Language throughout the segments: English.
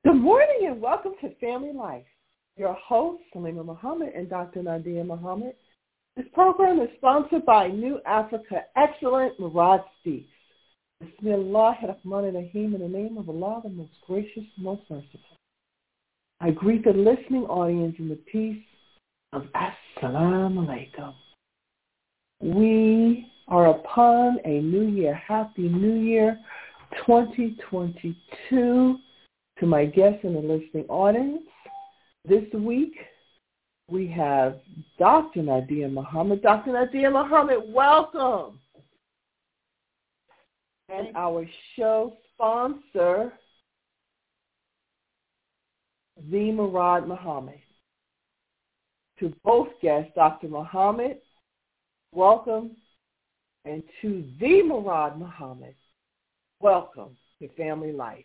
Good morning and welcome to Family Life. Your hosts, Salima Muhammad and Dr. Nadia Muhammad. This program is sponsored by New Africa Excellent Murad Speaks. Bismillah ar-Rahman ar-Rahim, in the name of Allah, the most gracious, most merciful. I greet the listening audience in the peace of Assalamu Alaikum. We are upon a new year. Happy New Year 2022 to my guests in the listening audience. This week, we have Dr. Nadia Muhammad. Dr. Nadia Muhammad, welcome. And our show sponsor, the Murad Muhammad. To both guests, Dr. Muhammad, welcome. And to the Murad Muhammad, welcome to Family Life.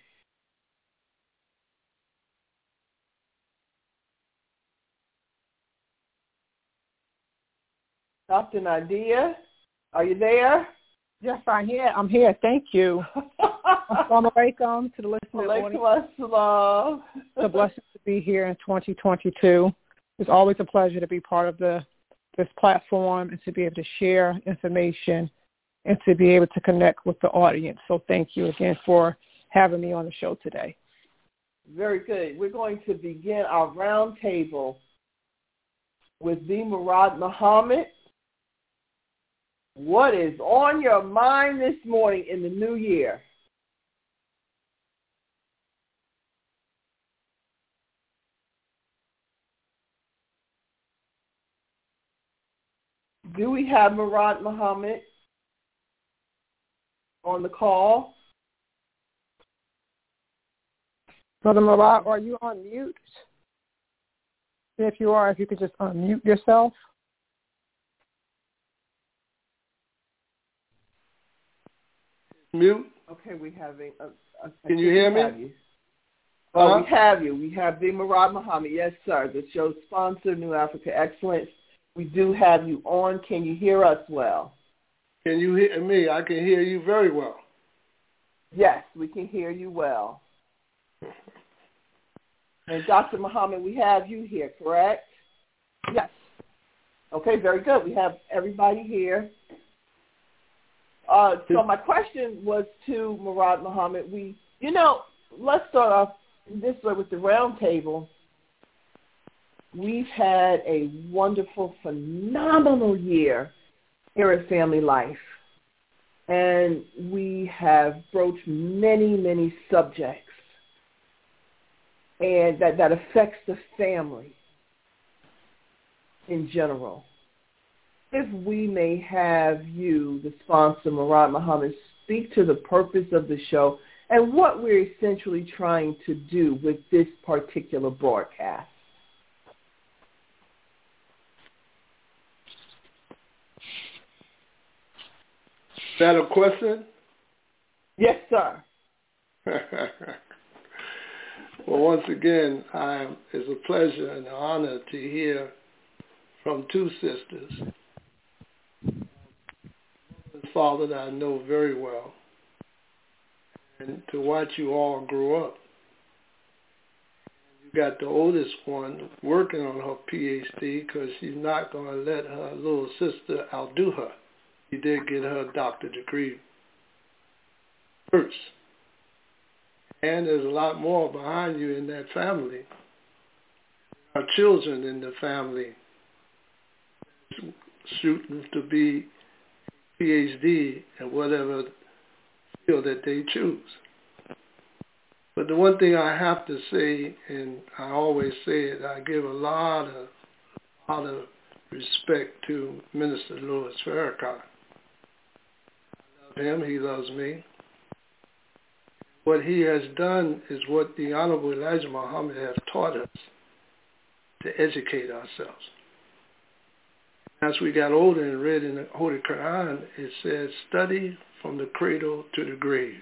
Dr. Nadia, are you there? Yes, I'm here. Thank you. Assalamu alaikum to the listening audience. Assalam. It's a blessing to be here in 2022. It's always a pleasure to be part of this platform and to be able to share information and to be able to connect with the audience. So thank you again for having me on the show today. Very good. We're going to begin our round table with the Murad Muhammad. What is on your mind this morning in the new year? Do we have Murad Muhammad on the call? Brother Murad, are you on mute? If you are, if you could just unmute yourself. Mute. Okay, we have a Can you hear me? We have you. We have the Murad Muhammad. Yes, sir. The show's sponsor, New Africa Excellence. We do have you on. Can you hear us well? Can you hear me? I can hear you very well. Yes, we can hear you well. And Dr. Muhammad, we have you here, correct? Yes. Okay, very good. We have everybody here. So my question was to Murad Muhammad. Let's start off this way with the round table. We've had a wonderful, phenomenal year here at Family Life. And we have broached many, many subjects and that affects the family in general. If we may have you, the sponsor, Murad Muhammad, speak to the purpose of the show and what we're essentially trying to do with this particular broadcast. Is that a question? Yes, sir. Well, once again, it's a pleasure and an honor to hear from two sisters, and father that I know very well, and to watch you all grow up. You got the oldest one working on her PhD because she's not going to let her little sister outdo her. She did get her doctorate degree first. And there's a lot more behind you in that family. Our children in the family shooting to be PhD in whatever field that they choose. But the one thing I have to say, and I always say it, I give a lot of respect to Minister Louis Farrakhan. I love him, he loves me. What he has done is what the Honorable Elijah Muhammad has taught us, to educate ourselves. As we got older and read in the Holy Quran, it says, study from the cradle to the grave.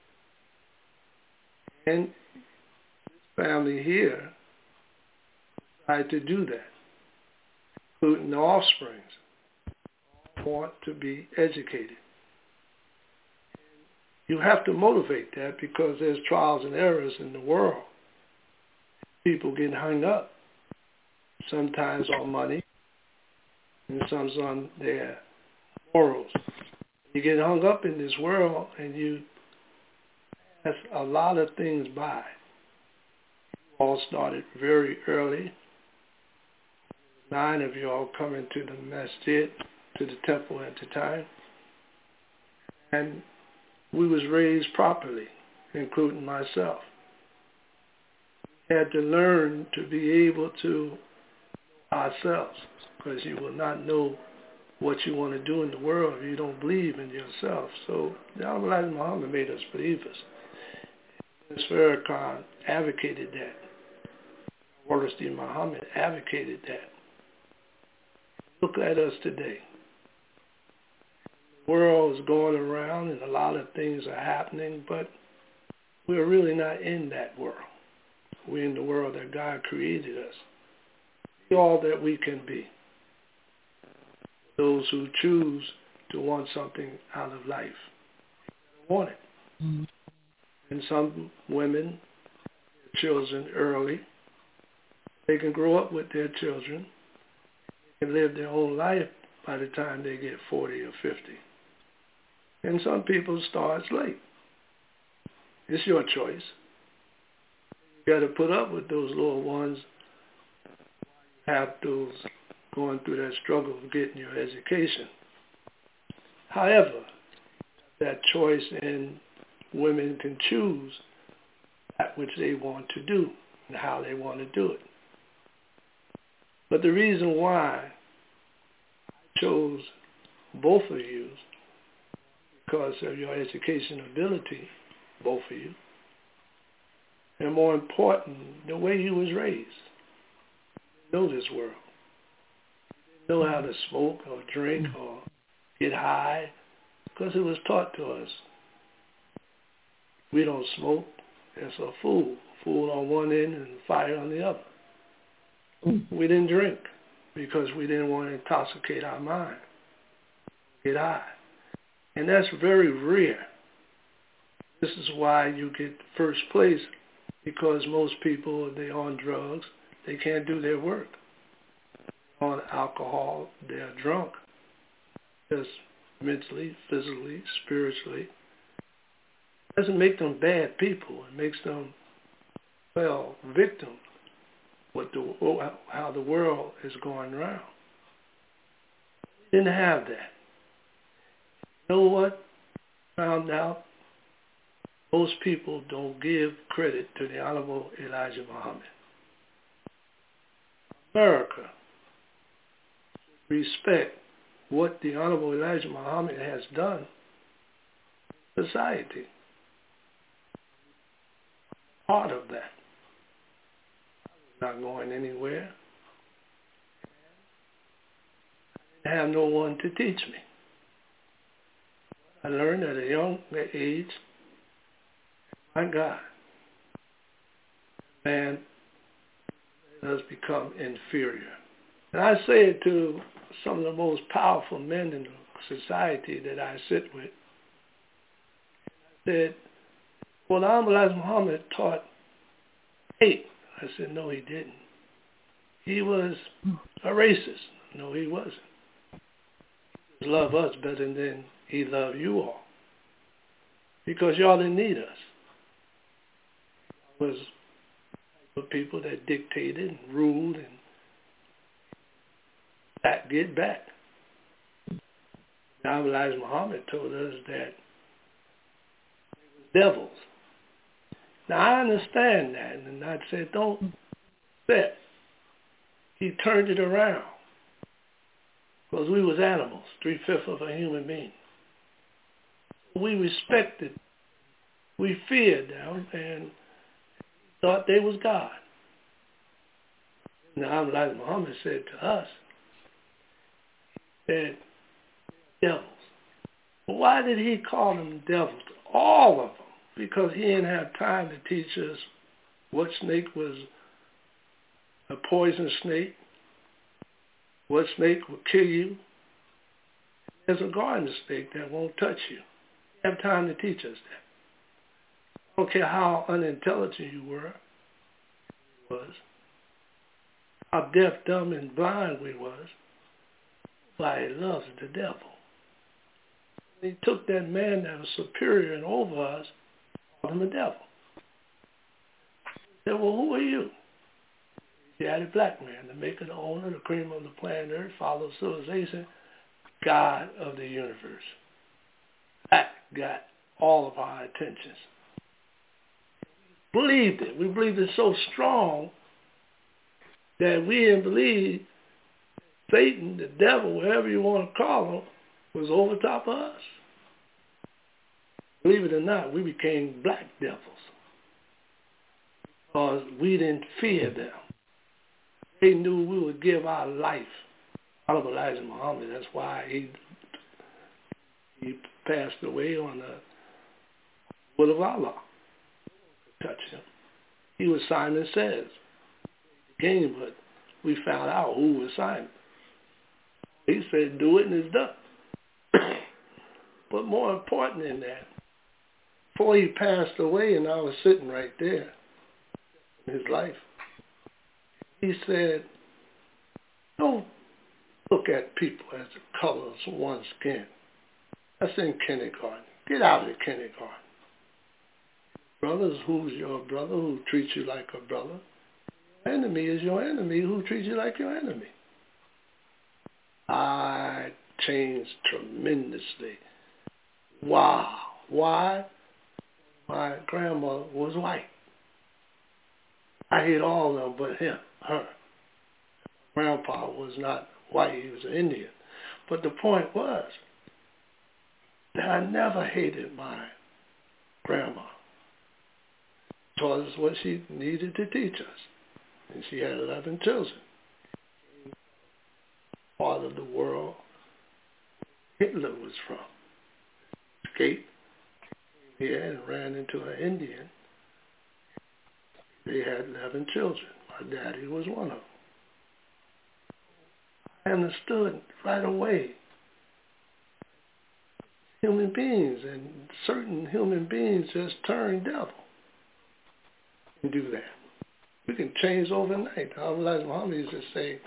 And this family here decided to do that, including the offsprings, want to be educated. You have to motivate that because there's trials and errors in the world. people get hung up, sometimes on money, and sometimes on their morals. You get hung up in this world, and you pass a lot of things by. You all started very early. 9 of you all coming to the masjid, to the temple at the time. And we was raised properly, including myself. We had to learn to be able to know ourselves, because you will not know what you want to do in the world if you don't believe in yourself. So the Honorable Elijah Muhammad made us believers. Ms. Farrakhan advocated that. Wallace D. Muhammad advocated that. Look at us today. The world is going around and a lot of things are happening, but we're really not in that world. We're in the world that God created us. Be all that we can be. Those who choose to want something out of life want it. Mm-hmm. And some women, their children early, they can grow up with their children and live their whole life by the time they get 40 or 50. And some people start late. It's your choice. You got to put up with those little ones, have those going through that struggle of getting your education. However, that choice, and women can choose that which they want to do and how they want to do it. But the reason why I chose both of you, because of your education ability, both of you, and more important, the way you was raised. You didn't know this world. You didn't know how to smoke or drink or get high, because it was taught to us. We don't smoke. It's a fool. Fool on one end and fire on the other. We didn't drink because we didn't want to intoxicate our mind, get high. And that's very rare. This is why you get first place, because most people, they're on drugs. They can't do their work. On alcohol, they're drunk. Just mentally, physically, spiritually. It doesn't make them bad people. It makes them, victims. How the world is going around. Didn't have that. You know what? Found out most people don't give credit to the Honorable Elijah Muhammad. America respect what the Honorable Elijah Muhammad has done in society. Part of that. Not going anywhere. I didn't have no one to teach me. I learned at a young age, my God, man does become inferior. And I say it to some of the most powerful men in the society that I sit with. I said, well, Elijah Muhammad taught hate. I said, no, he didn't. He was a racist. No, he wasn't. He loved us better than he loved you all. Because y'all didn't need us. It was the people that dictated and ruled and get back. Now Elijah Muhammad told us that they were devils. Now, I understand that, and I said, don't bet. He turned it around, because we was animals, 3/5 of a human being. We respected, we feared them, and thought they was God. Now, Elijah Muhammad said to us, he said, devils. Well, why did he call them devils? All of them. Because he didn't have time to teach us what snake was a poison snake, what snake will kill you. There's a garden snake that won't touch you. He didn't have time to teach us that. I don't care how unintelligent you were, was, how deaf, dumb, and blind we was. Nobody loves the devil. He took that man that was superior and over us, called him a devil. He said, well, who are you? He had a black man, the maker, the owner, the cream of the planet Earth, follower of civilization, God of the universe. That got all of our attentions. Believed it. We believed it so strong that we didn't believe Satan, the devil, whatever you want to call him, was over top of us. Believe it or not, we became black devils because we didn't fear them. They knew we would give our life. Honorable Elijah Muhammad, that's why he passed away on the will of Allah. Touch him. He was Simon Says. Game, but we found out who was Simon. He said, do it, and it's done. But more important than that, before he passed away and I was sitting right there in his life, he said, don't look at people as the color of one's skin. That's in kindergarten. Get out of kindergarten. Brothers, who's your brother who treats you like a brother? Enemy is your enemy who treats you like your enemy. I changed tremendously. Wow. Why? My grandma was white. I hate all of them but her. Grandpa was not white, he was an Indian. But the point was that I never hated my grandma. Taught us what she needed to teach us. And she had 11 children. Part of the world Hitler was from. Escaped here and ran into an Indian. They had 11 children. My daddy was one of them. I understood right away human beings, and certain human beings just turn devil and do that. We can change overnight. Elijah Muhammad used to say,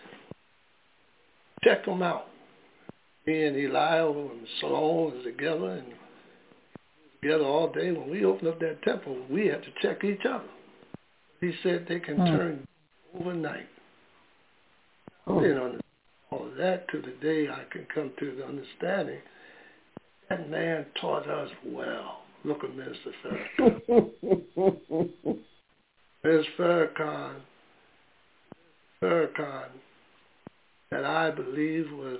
check them out. Me and Eliel and Salome was together and together all day. When we opened up that temple, we had to check each other. He said they can turn overnight. I didn't understand all of that to the day I can come to the understanding. That man taught us well. Look at Minister Farrakhan. Ms. Farrakhan, that I believe was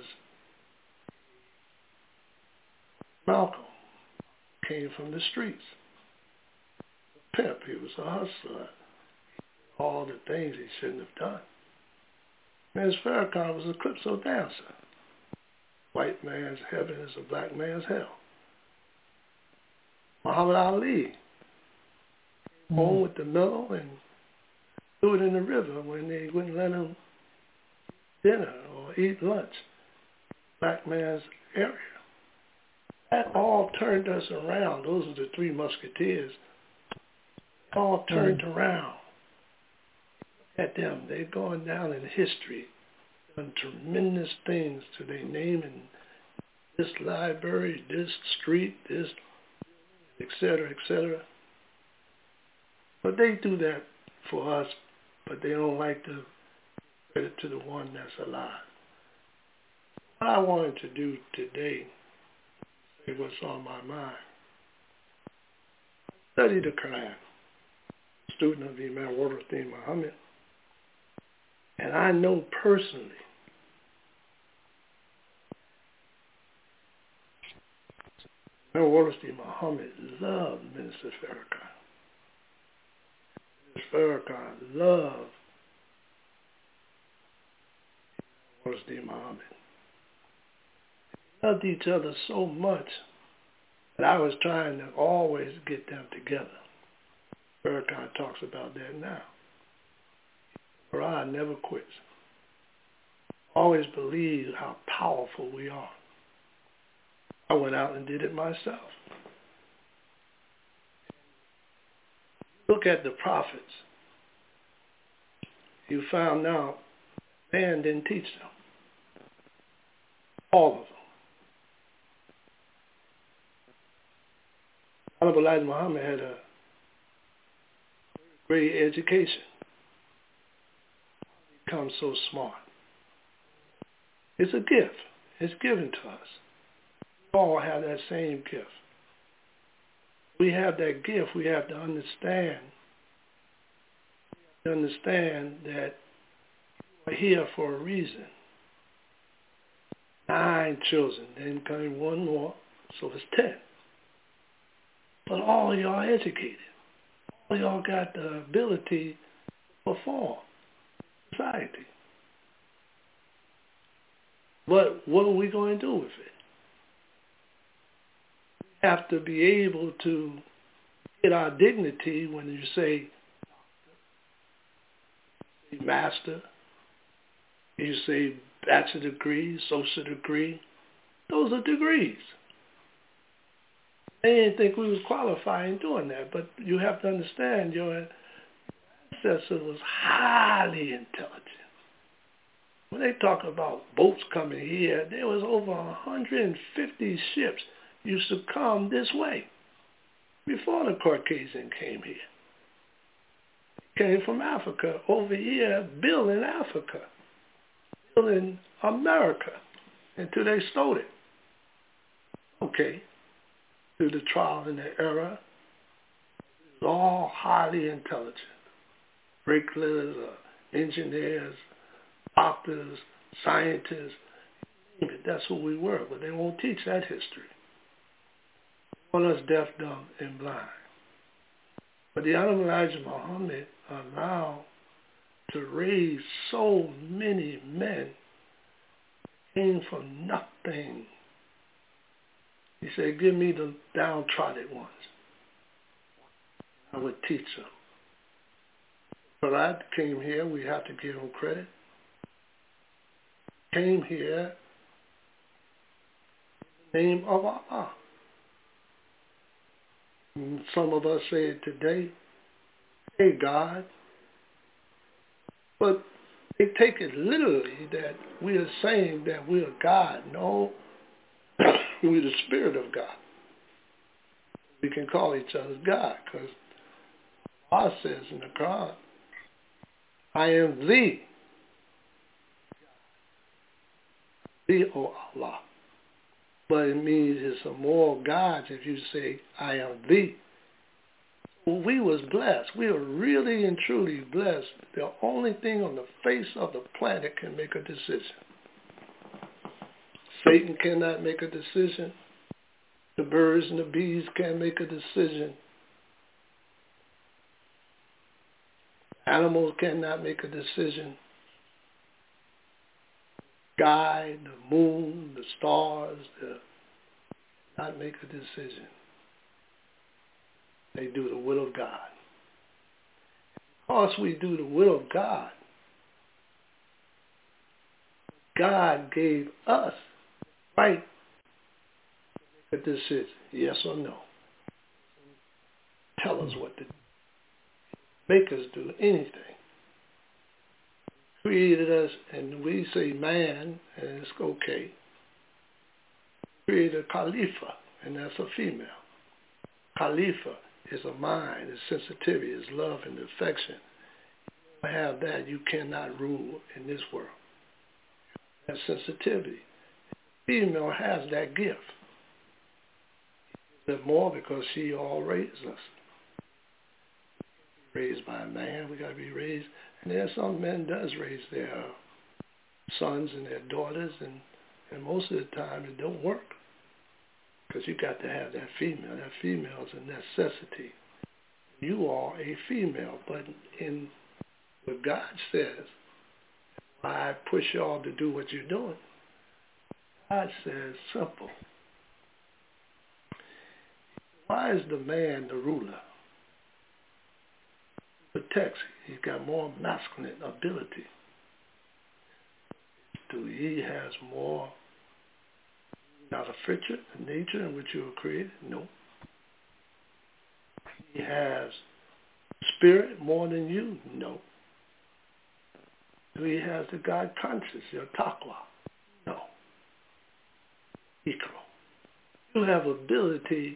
Malcolm, came from the streets. Pimp, he was a hustler. All the things he shouldn't have done. Ms. Farrakhan was a calypso dancer. White man's heaven is a black man's hell. Muhammad Ali home with the mill and threw it in the river when they wouldn't let him dinner or eat lunch. Black man's area. That all turned us around. Those are the three musketeers. All turned around. At them, they're going down in history. Done tremendous things to their name in this library, this street, this, etc., etc. But they do that for us, but they don't like to credit to the one that's alive. What I wanted to do today, say what's on my mind. Study the Quran. Student of Imam Waterstein Muhammad. And I know personally Imam Waterstein Muhammad loved Minister Farrakhan. Farrakhan loved Waterstein Muhammad. They loved each other so much that I was trying to always get them together. Farrakhan talks about that now. Quran never quits. Always believe how powerful we are. I went out and did it myself. Look at the prophets. you found out man didn't teach them. All of them. Honorable Elijah Muhammad had a great education. He becomes so smart. It's a gift. It's given to us. We all have that same gift. We have that gift. We have to understand. That we're here for a reason. 9 children, then came one more, so it's 10. But all of y'all educated. All of y'all got the ability to perform in society. But what are we going to do with it? We have to be able to get our dignity when you say master, you say bachelor degree, associate degree. Those are degrees. They didn't think we was qualified in doing that, but you have to understand your ancestor was highly intelligent. When they talk about boats coming here, there was over 150 ships used to come this way before the Caucasian came here. Came from Africa over here, building Africa, building America, until they stole it. Okay, through the trial and the error, it was all highly intelligent. Bricklawyers, engineers, doctors, scientists, that's who we were, but they won't teach that history. They want us deaf, dumb, and blind. But the Honorable Elijah Muhammad allowed to raise so many men came from nothing. He said, give me the downtrodden ones. I would teach them. But I came here, we have to give him credit. Came here in the name of Allah. And some of us say it today, hey God. But they take it literally that we are saying that we are God. No, we're the Spirit of God. We can call each other God because Allah says in the Quran, I am thee, O Allah. But it means it's a more gods if you say, I am thee. We was blessed. We were really and truly blessed. The only thing on the face of the planet can make a decision. Satan cannot make a decision. The birds and the bees can't make a decision. Animals cannot make a decision. Sky, the moon, the stars, not make a decision. They do the will of God. Because we do the will of God, God gave us the right to make a decision, yes or no. Tell us what to do. Make us do anything. Created us, and we say man, and it's okay. Created a Khalifa, and that's a female. Khalifa is a mind, is sensitivity, is love and affection. If you have that, you cannot rule in this world. That sensitivity. The female has that gift. A bit more because she all raised us. Raised by a man, we got to be raised. And there are some men does raise their sons and their daughters, and most of the time it don't work. Because you got to have that female. That female is a necessity. You are a female, but in what God says, I push y'all to do what you're doing. God says simple. Why is the man the ruler? He protects. He's got more masculine ability. He has more. Not a feature, a nature in which you were created? No. He has spirit more than you? No. Do he have the God conscious, your taqwa? No. Ikro. You have ability.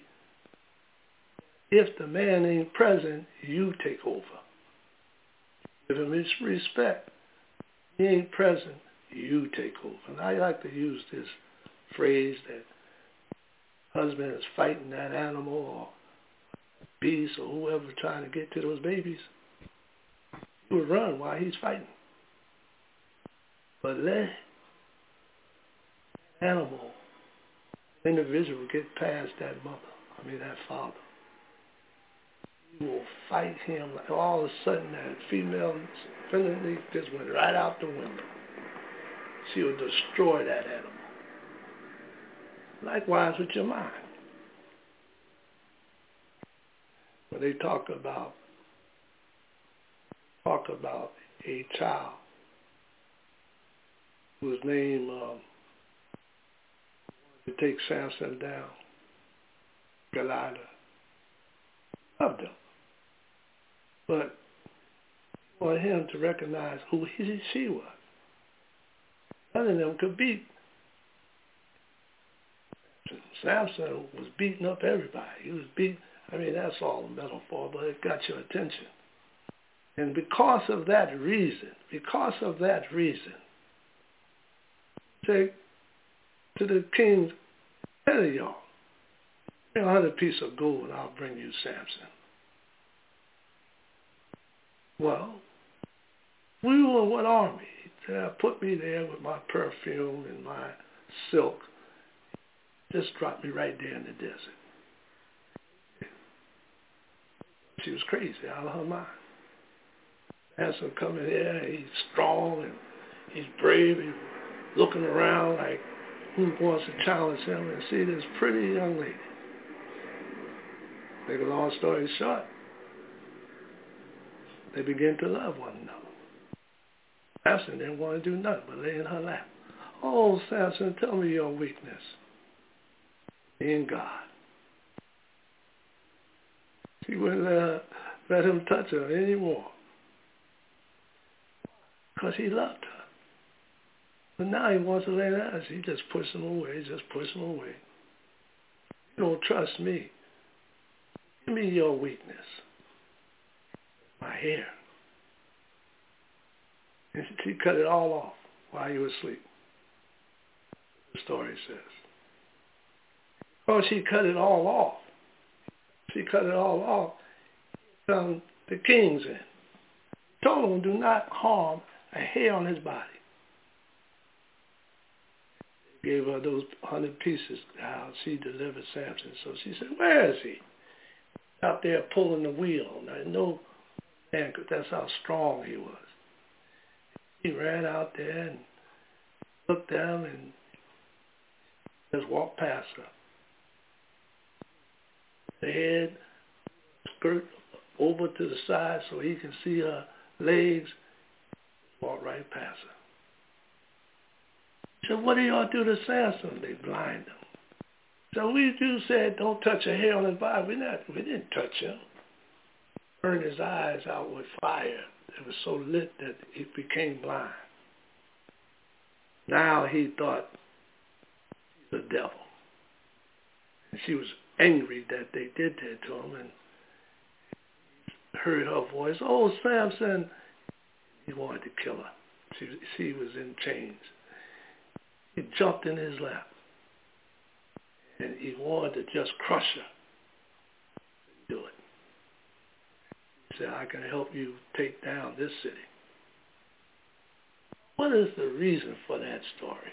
If the man ain't present, you take over. Give him his respect. He ain't present, you take over. And I like to use this phrase that husband is fighting that animal or beast or whoever trying to get to those babies. You would run while he's fighting. But let animal, individual get past that that father. You will fight him. Like all of a sudden that female feminine just went right out the window. She will destroy that animal. Likewise with your mind. When they talk about a child whose name to take Samson down, Goliath, loved him. But for him to recognize who she was. None of them could beat. Samson was beating up everybody. He was that's all a metaphor, but it got your attention. And because of that reason, say to the king, tell y'all, bring 100 pieces of gold and I'll bring you Samson. Well, we were one army. He said, put me there with my perfume and my silk. Just drop me right there in the desert. She was crazy, out of her mind. Samson coming here, he's strong and he's brave. He's looking around like who wants to challenge him and see this pretty young lady. Make a long story short, they begin to love one another. Samson didn't want to do nothing but lay in her lap. Oh, Samson, tell me your weakness. In God. She wouldn't let him touch her anymore. Because he loved her. But now he wants to lay down. She just pushed him away, You don't trust me. Give me your weakness. My hair. And she cut it all off while he was asleep. The story says. Oh, she cut it all off. The kings in. Told him, do not harm a hair on his body. Gave her those 100 pieces, how she delivered Samson. So she said, where is he? Out there pulling the wheel. I know, man, because that's how strong he was. He ran out there and looked down and just walked past her. The head, skirt over to the side so he can see her legs, walk right past her. He said, what do y'all do to Samson? They blind him. So we do said don't touch a hair on his body. We didn't touch him. Burned his eyes out with fire. It was so lit that he became blind. Now he thought he's the devil. And she was angry that they did that to him and heard her voice, oh, Samson. He wanted to kill her. She was in chains. He jumped in his lap. And he wanted to just crush her. Do it. He said, I can help you take down this city. What is the reason for that story?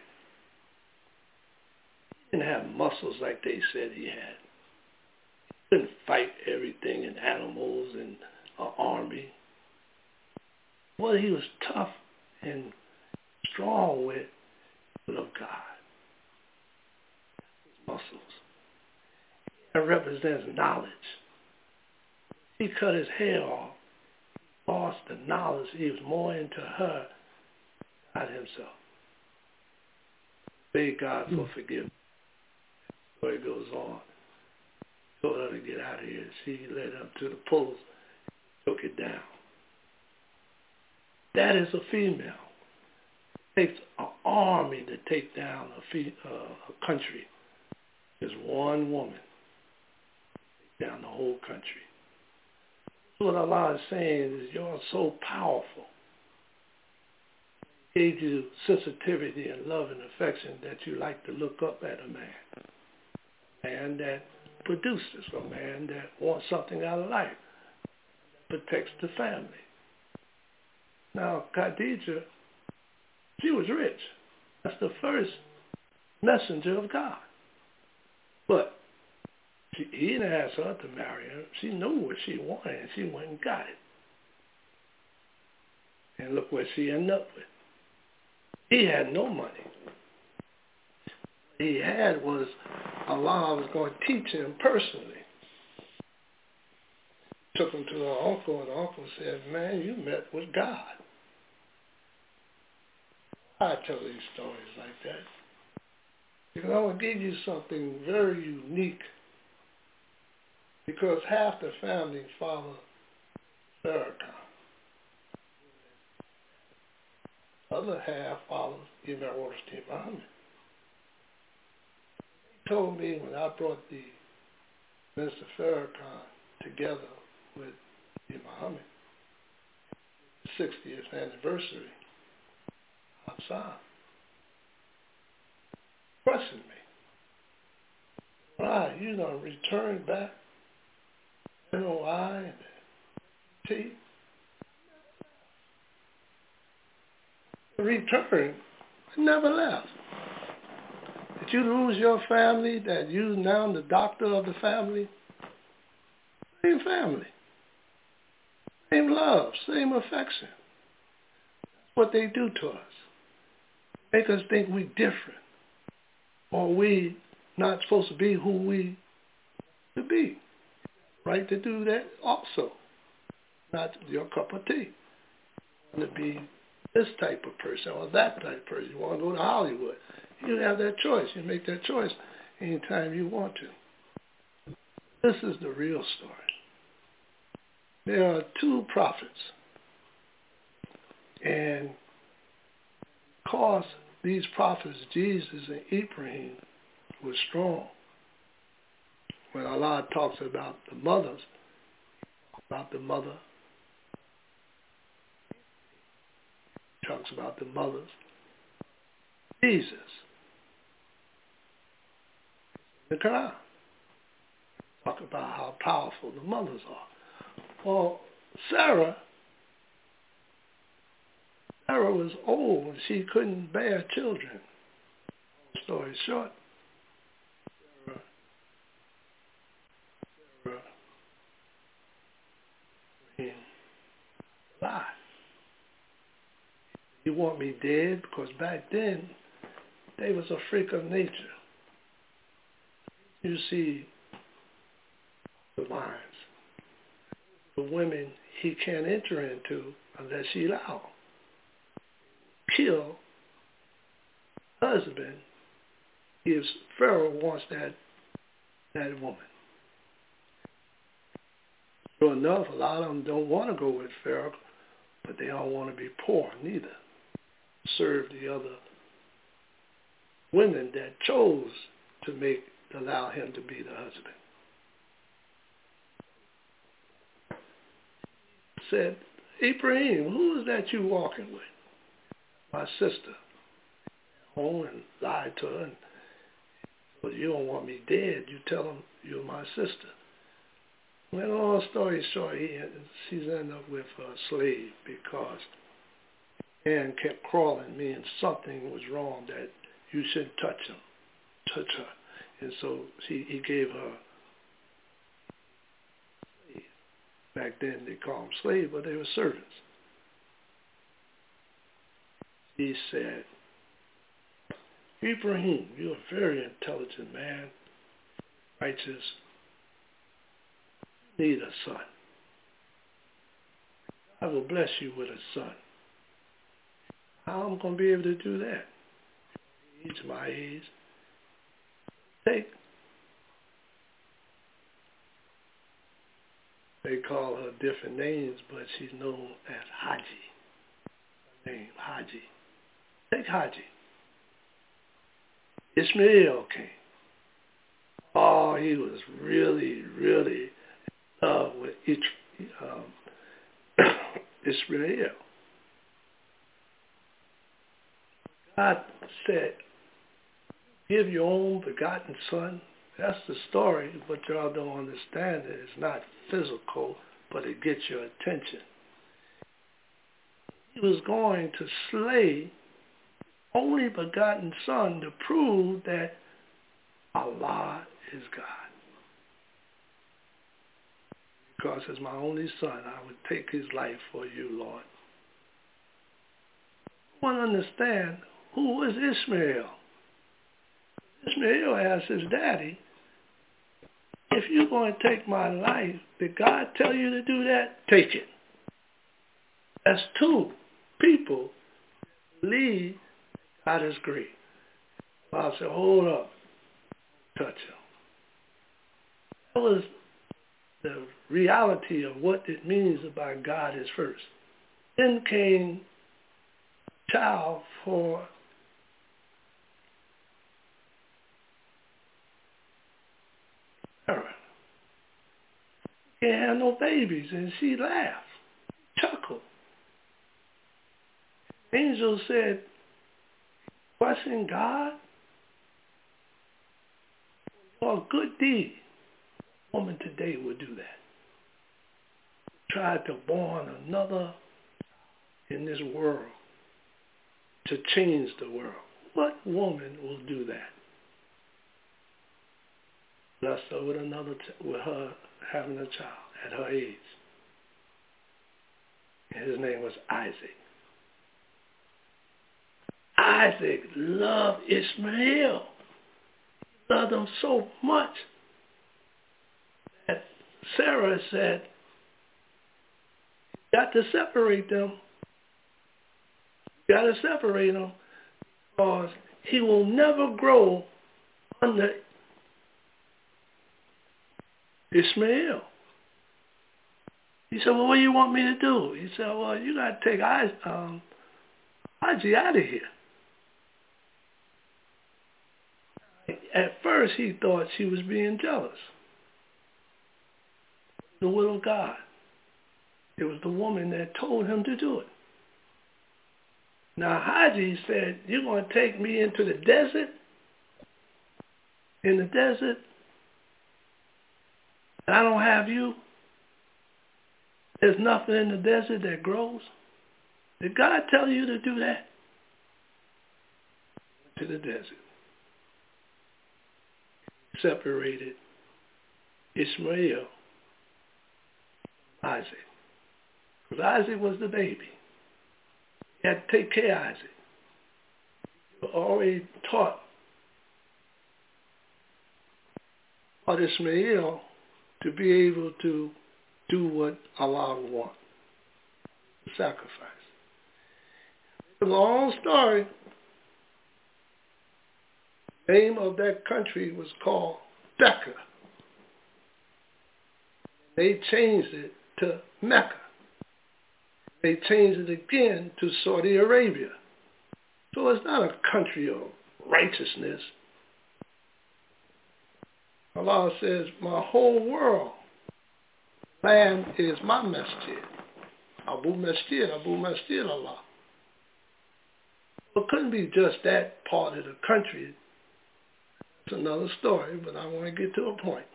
He didn't have muscles like they said he had. He couldn't fight everything in animals and an army. What he was tough and strong with of God. His muscles. That represents knowledge. He cut his hair off, lost the knowledge. He was more into her, not himself. Beg God for forgiveness. The story goes on. Told her to get out of here. She led up to the poles, took it down. That is a female. It takes an army to take down a country. Just one woman take down the whole country. What Allah is saying is you're so powerful. He gave you sensitivity and love and affection that you like to look up at a man that produces, a man that wants something out of life, protects the family. Now, Khadijah, she was rich. That's the first messenger of God. But he didn't ask her to marry her. She knew what she wanted, and she went and got it. And look what she ended up with. He had no money. What he had was Allah was going to teach him personally. Took him to her uncle, and the uncle said, man, you met with God. I tell these stories like that because I want to give you something very unique, because half the family follow Farrakhan. The other half follows Imam Ornstein Muhammad. They told me when I brought the Minister Farrakhan together with Muhammad, the 60th anniversary outside, questioned me. Right, you're going to return back NOI and T? Return. I never left. Did you lose your family that you now the doctor of the family? Same family. Same love, same affection. That's what they do to us. Make us think we're different, or we not supposed to be who we to be. Right to do that also. Not your cup of tea. You want to be this type of person or that type of person. You want to go to Hollywood. You have that choice. You make that choice anytime you want to. This is the real story. There are two prophets. And because these prophets, Jesus and Ibrahim, were strong, when Allah talks about the mothers, about the mother, he talks about the mothers, Jesus, the Quran, talk about how powerful the mothers are. Well, Sarah was old and she couldn't bear children. Story short, Sarah alive. You want me dead? Because back then, they was a freak of nature. You see the lines. The women he can't enter into unless she allow him. Kill husband if Pharaoh wants that woman. Sure enough, a lot of them don't want to go with Pharaoh, but they don't want to be poor neither. Serve the other women that chose to allow him to be the husband. Said, Ibrahim, who is that you walking with? My sister. Home and lied to her. And, well, you don't want me dead. You tell him you're my sister. Well, long story short, she's ended up with a slave because Anne kept crawling, meaning something was wrong that you shouldn't touch her. And so he gave her slave. Back then they called them slaves, but they were servants. He said, Ibrahim, you're a very intelligent man, righteous. You need a son. I will bless you with a son. How am I going to be able to do that? Age, my age. They call her different names, but she's known as Haji. Her name, Haji. Take Haji. Ishmael came. Oh, he was really, really in love with Ishmael. God said, give your own begotten son. That's the story, but y'all don't understand it. It's not physical, but it gets your attention. He was going to slay only begotten son to prove that Allah is God. Because as my only son, I would take his life for you, Lord. I want to understand, who was Ishmael? Ishmael asked his daddy, if you're going to take my life, did God tell you to do that? Take it. That's two people believe God is great. I said, hold up, touch him. That was the reality of what it means about God is first. Then came a child for Sarah. She can't have no babies, and she laughed, chuckled. Angel said, question God for a good deed. A woman today would do that. Tried to born another in this world to change the world. What woman will do that? Blessed her with with her having a child at her age. And his name was Isaac. Isaac loved Ishmael. He loved him so much that Sarah said, you got to separate them. You got to separate them because he will never grow under Ishmael. He said, well, what do you want me to do? He said, well, you got to take Haji out of here. At first, he thought she was being jealous. The will of God. It was the woman that told him to do it. Now, Haji said, you're going to take me into the desert? In the desert? And I don't have you? There's nothing in the desert that grows? Did God tell you to do that? To the desert. Separated Ishmael from Isaac. Because Isaac was the baby. He had to take care of Isaac. He was already taught Ishmael to be able to do what Allah would want. Sacrifice. It's a long story. The name of that country was called Becca. They changed it to Mecca. They changed it again to Saudi Arabia. So it's not a country of righteousness. Allah says, my whole world, land is my masjid. Abu Masjid, Allah. It couldn't be just that part of the country. It's another story, but I want to get to a point.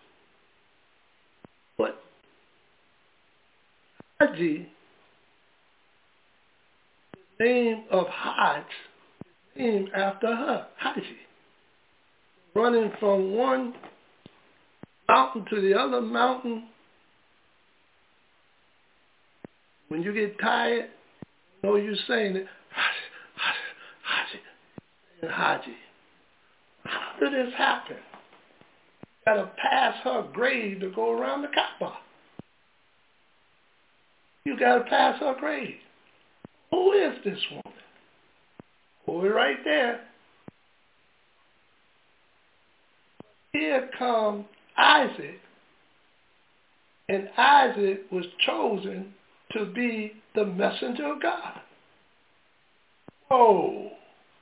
But Haji, the name of Hajj, named after her, Haji. Running from one mountain to the other mountain. When you get tired, you know you're saying it, Haji, Haji. How did this happen? You got to pass her grave to go around the Kaaba. You got to pass her grave. Who is this woman? Oh, right there. Here comes Isaac, and Isaac was chosen to be the messenger of God. Whoa.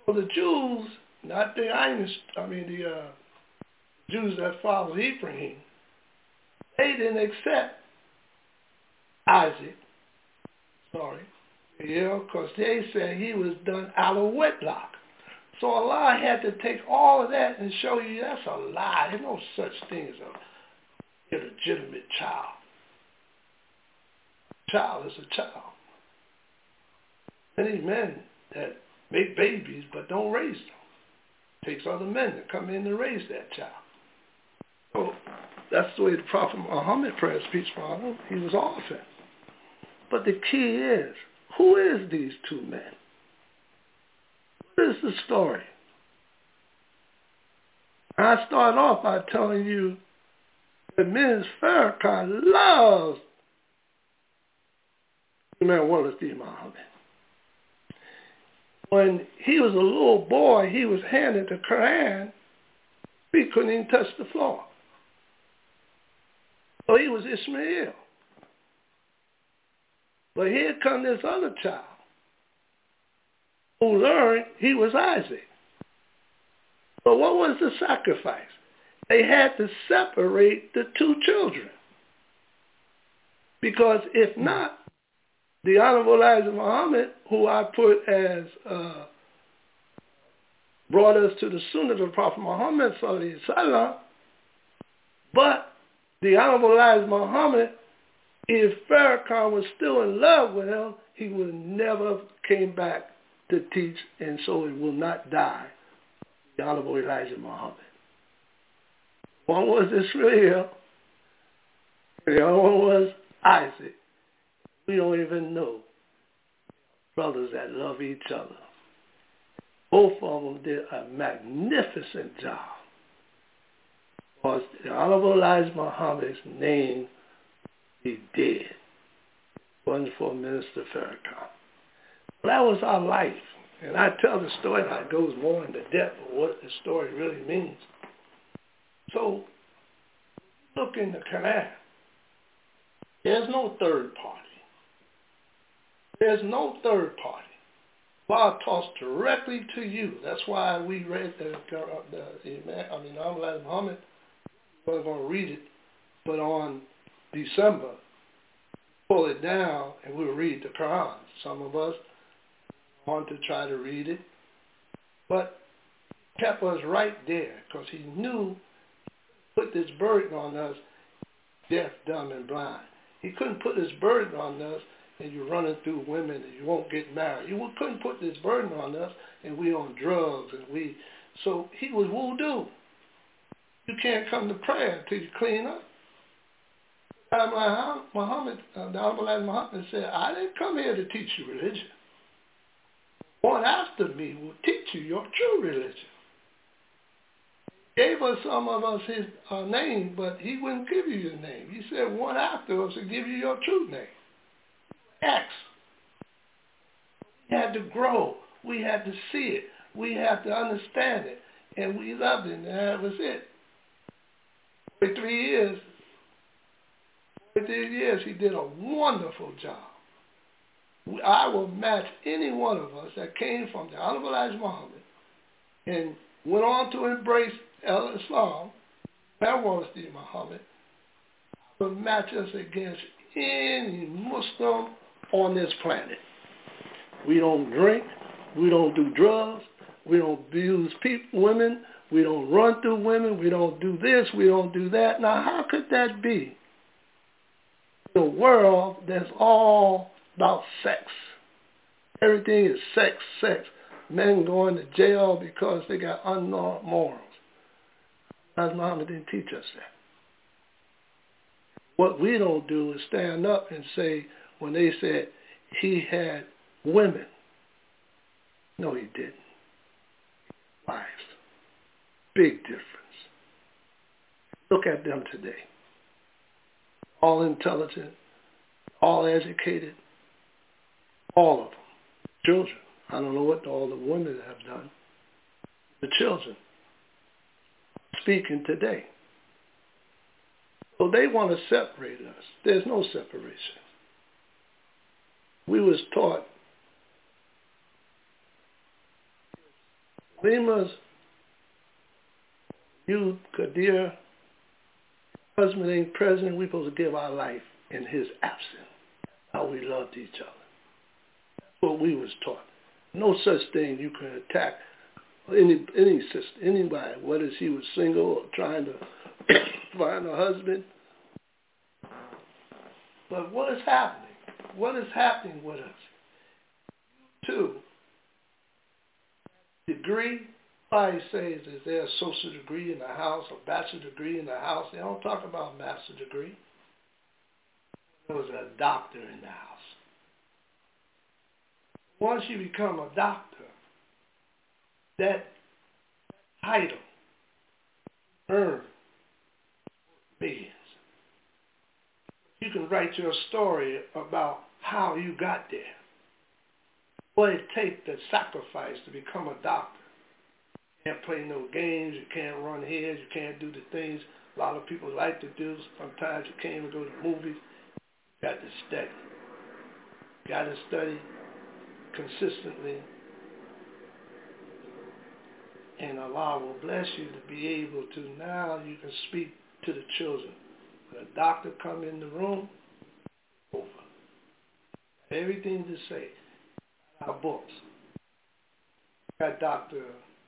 So the Jews, not the Jews that followed Abraham, they didn't accept Isaac. Because they said he was done out of wedlock. So Allah had to take all of that and show you that's a lie. There's no such thing as a illegitimate child. Child is a child. Many men that make babies but don't raise them. It takes other men to come in and raise that child. So that's the way the Prophet Muhammad, praise peace be upon him, he was orphaned. But the key is, who is these two men? What is the story? I start off by telling you that Ms. Farrakhan loves Imam Wallace D. Muhammad. When he was a little boy, he was handed the Quran. He couldn't even touch the floor. So he was Ishmael. But here comes this other child who learned he was Isaac. But what was the sacrifice? They had to separate the two children. Because if not, the Honorable Elijah Muhammad, who I put as brought us to the Sunnah of the Prophet Muhammad sallallahu alaihi wasallam, but the Honorable Elijah Muhammad, if Farrakhan was still in love with him, he would never came back to teach, and so it will not die. The Honorable Elijah Muhammad. One was Israel, the other one was Isaac. We don't even know brothers that love each other. Both of them did a magnificent job. Because the Honorable Elijah Muhammad's name, he did. Wasn't for Minister Farrakhan. That was our life. And I tell the story that it goes more into depth of what the story really means. So, look in the Quran. There's no third party. There's no third party. Allah talks directly to you. That's why we read Elijah Muhammad. We're going to read it, but on December, pull it down and we'll read the Quran. Some of us want to try to read it, but he kept us right there because he knew he put this burden on us, deaf, dumb, and blind. He couldn't put this burden on us and you're running through women and you won't get married. He couldn't put this burden on us and we on drugs and so he was voodoo. You can't come to prayer until you clean up. Muhammad, the Honorable Muhammad said, I didn't come here to teach you religion. One after me will teach you your true religion. He gave us some of us his name, but he wouldn't give you your name. He said one after us will give you your true name. X. We had to grow. We had to see it. We had to understand it. And we loved it, and that was it. For 3 years, he did a wonderful job. I will match any one of us that came from the Honorable Elijah Muhammad and went on to embrace Islam, that was the Muhammad, I will match us against any Muslim on this planet. We don't drink, we don't do drugs, we don't abuse women, we don't run through women, we don't do this, we don't do that. Now how could that be? In a world that's all about sex. Everything is sex, sex. Men going to jail because they got unnormal morals. As Muhammad didn't teach us that. What we don't do is stand up and say, when they said he had women. No, he didn't. Wives. Big difference. Look at them today. All intelligent, all educated, all of them. Children. I don't know what all the women have done. The children. Speaking today. So they want to separate us. There's no separation. We was taught Lima's you, Kadir, husband ain't present, we're supposed to give our life in his absence. How we loved each other. That's what we was taught. No such thing you can attack any sister, anybody, whether she was single or trying to find a husband. But what is happening? What is happening with us? Two, degree. Somebody says, is there a social degree in the house, a bachelor degree in the house? They don't talk about master degree. There was a doctor in the house. Once you become a doctor, that title earns millions. You can write your story about how you got there, what it takes to sacrifice to become a doctor. You can't play no games, you can't run heads, you can't do the things a lot of people like to do. Sometimes you can't even go to movies. You got to study. You got to study consistently. And Allah will bless you to be able to, now you can speak to the children. When a doctor come in the room, over. Everything to say. Our books. Got Dr.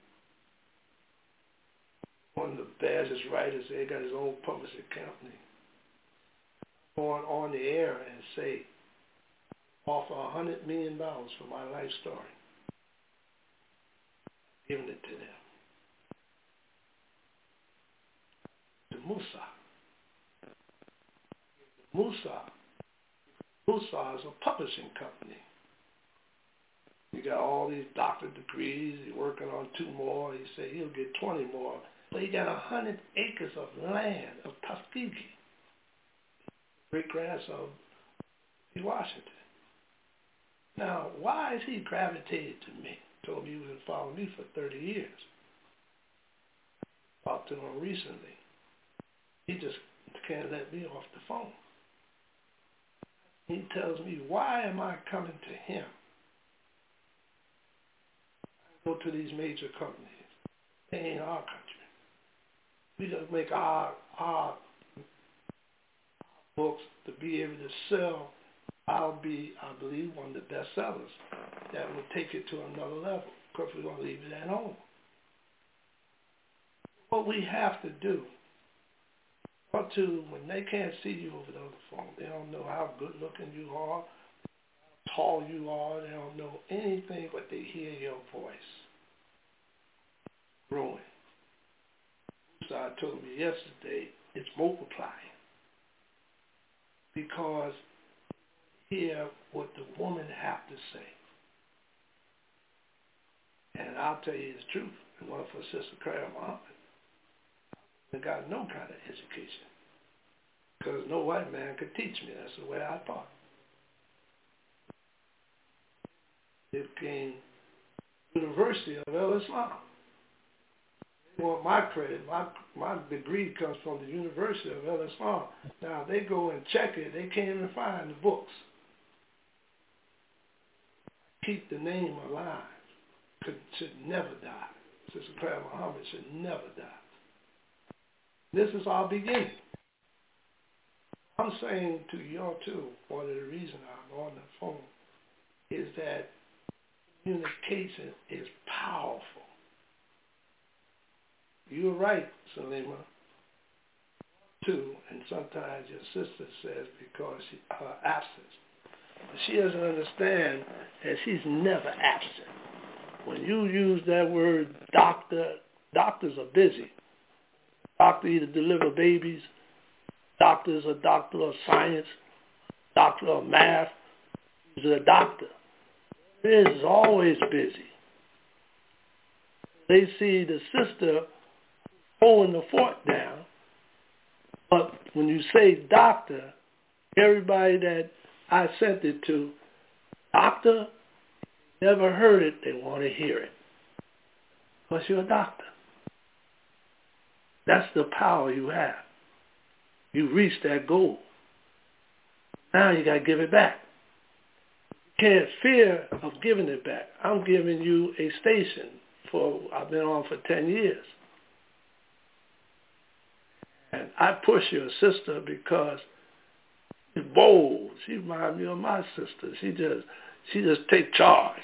one of the baddest writers, they got his own publishing company. Going on the air and say, offer $100 million for my life story. Giving it to them. To Musa. Musa is a publishing company. You got all these doctorate degrees. He's working on 2 more. He said he'll get 20 more. But he got 100 acres of land of Tuskegee, great grandson of Washington. Now, why is he gravitated to me? Told me he was going to follow me for 30 years. Talked to him recently. He just can't let me off the phone. He tells me, why am I coming to him? I go to these major companies. They ain't our country. We got to make our books to be able to sell. I'll be, I believe, one of the best sellers. That will take it to another level. Of course, we're going to leave it at home. What we have to do, or to, when they can't see you over the other phone, they don't know how good looking you are, how tall you are, they don't know anything, but they hear your voice growing. So told me yesterday, it's multiplying. Because hear what the woman have to say. And I'll tell you the truth. And one for Sister Claire Muhammad, I got no kind of education. Because no white man could teach me. That's the way I thought. It came University of El Islam. They want my credit. My degree comes from the University of El Islam. Now, they go and check it. They can't even find the books. Keep the name alive. Should never die. Sister Claire Muhammad should never die. This is our beginning. I'm saying to y'all too, one of the reasons I'm on the phone is that communication is powerful. You're right, Salima, too, and sometimes your sister says because her absence. But she doesn't understand that she's never absent. When you use that word doctor, doctors are busy. Doctor either deliver babies, doctor's a doctor of science, doctor of math, he's a doctor. Is always busy. They see the sister holding the fort down, but when you say doctor, everybody that I sent it to, doctor, never heard it, they want to hear it. Because you're a doctor. That's the power you have. You reached that goal. Now you got to give it back. You can't fear of giving it back. I'm giving you a station I've been on for 10 years. And I push your sister because she's bold. She reminds me of my sister. She just take charge.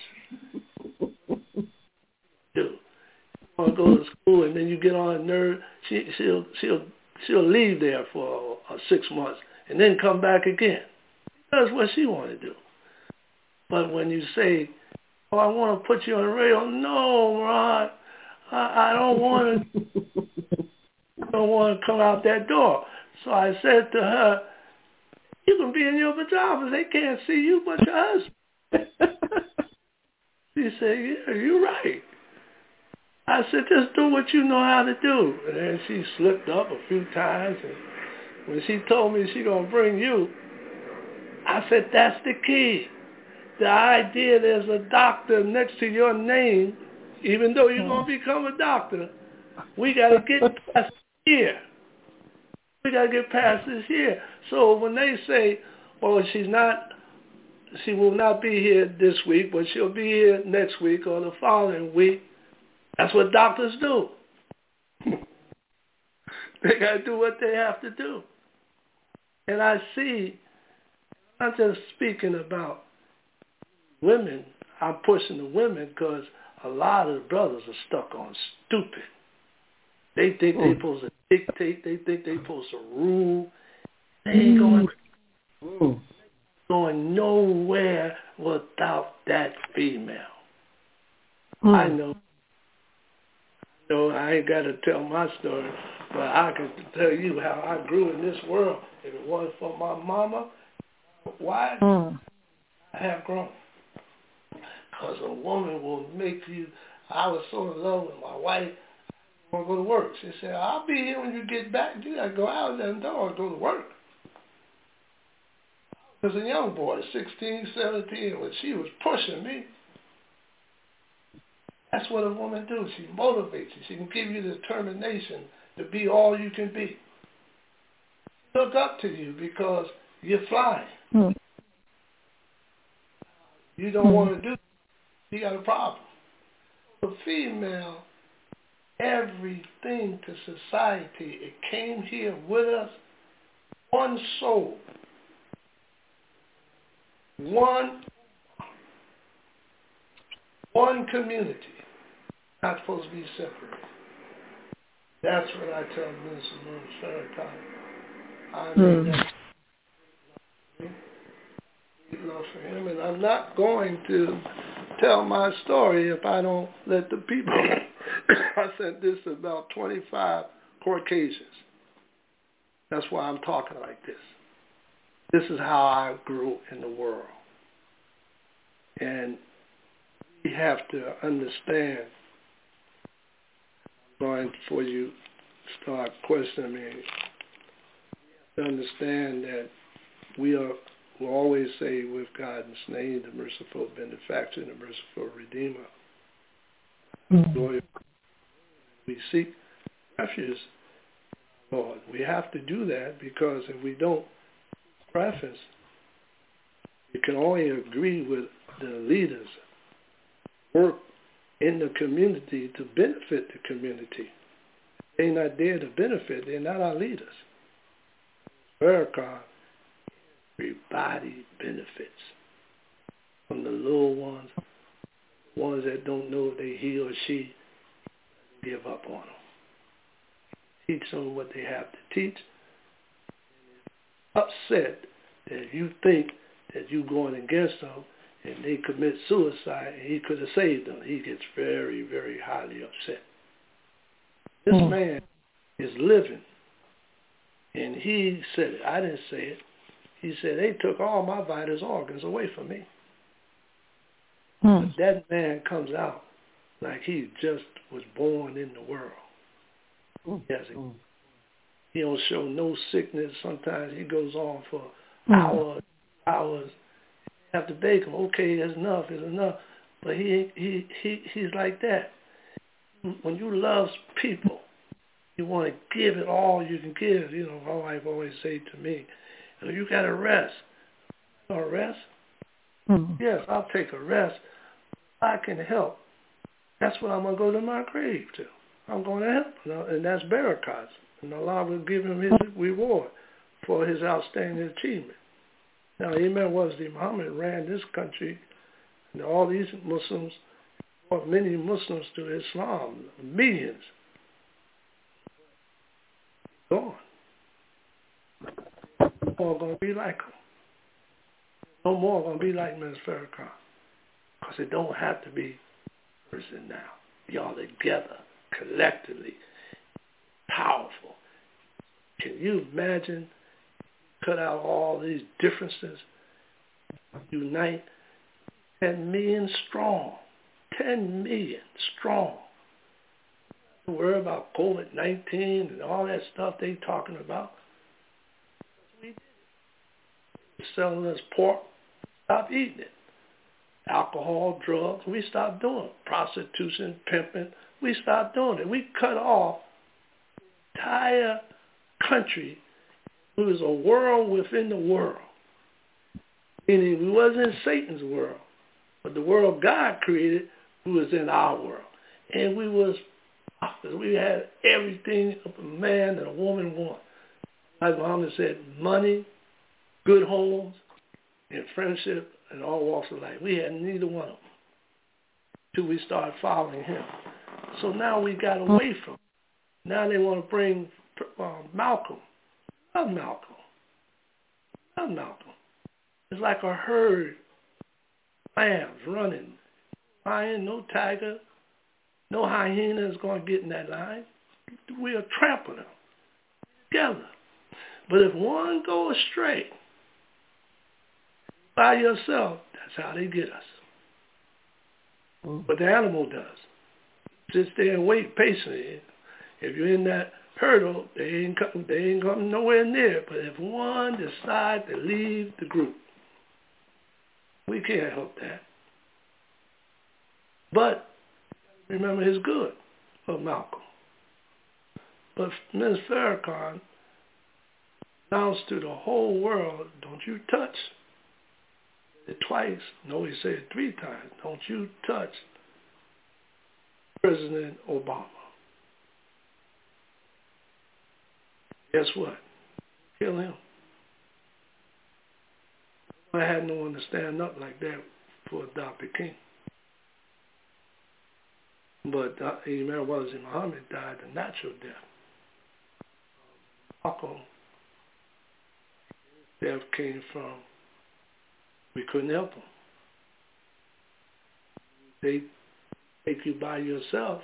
You want to go to school and then you get on her nerve. She'll leave there for 6 months and then come back again. That's what she want to do. But when you say, "Oh, I want to put you on the radio," no, Rod, I don't want to. I don't want to come out that door. So I said to her, "You can be in your pajamas. They can't see you but your husband." She said, "Yeah, you're right." I said, "Just do what you know how to do." And then she slipped up a few times. And when she told me she going to bring you, I said, "That's the key. The idea there's a doctor next to your name, even though you're going to become a doctor, we got to get past here. We got to get past this here." So when they say, "Well, she will not be here this week, but she'll be here next week or the following week," that's what doctors do. They got to do what they have to do. And I see, I'm just speaking about women. I'm pushing the women because a lot of the brothers are stuck on stupid. They think they're supposed to dictate. They think they're supposed to rule. They ain't going nowhere without that female. I know I ain't got to tell my story, but I can tell you how I grew in this world. If it wasn't for my mama, why I have grown? Because a woman will make you. I was so in love with my wife. I want to go to work. She said, "I'll be here when you get back. You got to go out that door and go to work." I was a young boy, 16, 17, when she was pushing me. That's what a woman does. She motivates you. She can give you the determination to be all you can be. Look up to you because you're flying. You don't want to do it. You got a problem. The female, everything to society, it came here with us, one soul, one community, not supposed to be separated. That's what I tell Minister Louis Farrakhan. I made that love for him, and I'm not going to tell my story if I don't let the people. I said this to about 25 Caucasians. That's why I'm talking like this. This is how I grew in the world. And we have to understand, going before you start questioning me, to understand that we'll always say with God's name, the merciful benefactor and the merciful redeemer. We seek refuge, Lord. We have to do that because if we don't preface, we can only agree with the leaders, work in the community to benefit the community. They're not there to benefit. They're not our leaders. Farrakhan, everybody benefits. From the little ones, ones that don't know if he or she give up on them. Teach them what they have to teach. Upset that you think that you're going against them and they commit suicide and he could have saved them. He gets very, very highly upset. This man is living. And he said it. I didn't say it. He said, "They took all my vital organs away from me." But that man comes out like he just was born in the world. He don't show no sickness. Sometimes he goes on for hours. You have to beg him. Okay, that's enough. It's enough. But he's like that. When you love people, you want to give it all you can give. You know, my wife always say to me, "You got to rest." "Rest?" "Yes, I'll take a rest. I can help That's what I'm going to go to my grave to. I'm going to help him, and that's Barakat. And Allah will give him his reward for his outstanding achievement. Now, Imam Wasdi Muhammad ran this country, and all these Muslims, brought many Muslims to Islam, millions. Gone. No more going to be like him. No more going to be like Ms. Farrakhan. Because it don't have to be person now. Y'all together, collectively, powerful. Can you imagine? Cut out all these differences, unite, 10 million strong. 10 million strong. Don't worry about COVID-19 and all that stuff they talking about. We did it. Selling us pork, stop eating it. Alcohol, drugs, we stopped doing it. Prostitution, pimping, we stopped doing it. We cut off the entire country. It was a world within the world. Meaning we wasn't in Satan's world. But the world God created, we was in our world. And we had everything a man and a woman want. Like Muhammad said, money, good homes, and friendship, and all walks of life. We had neither one of them until we started following him. So now we got away from him. Now they want to bring Malcolm. Love Malcolm. Love Malcolm. It's like a herd of lambs running. Lion, no tiger, no hyena is going to get in that line. We'll trample them together. But if one goes astray by yourself, that's how they get us. But the animal does. Sit there and wait patiently. If you're in that hurdle, they ain't coming nowhere near. But if one decides to leave the group, we can't help that. But remember his good of Malcolm. But Ms. Farrakhan announced to the whole world, don't you touch it twice. No, he said it 3 times. Don't you touch President Obama. Guess what? Kill him. I had no one to stand up like that for Dr. King. But Imam Wasdi Muhammad died a natural death. Malcolm, death came from, we couldn't help him. They take you by yourself.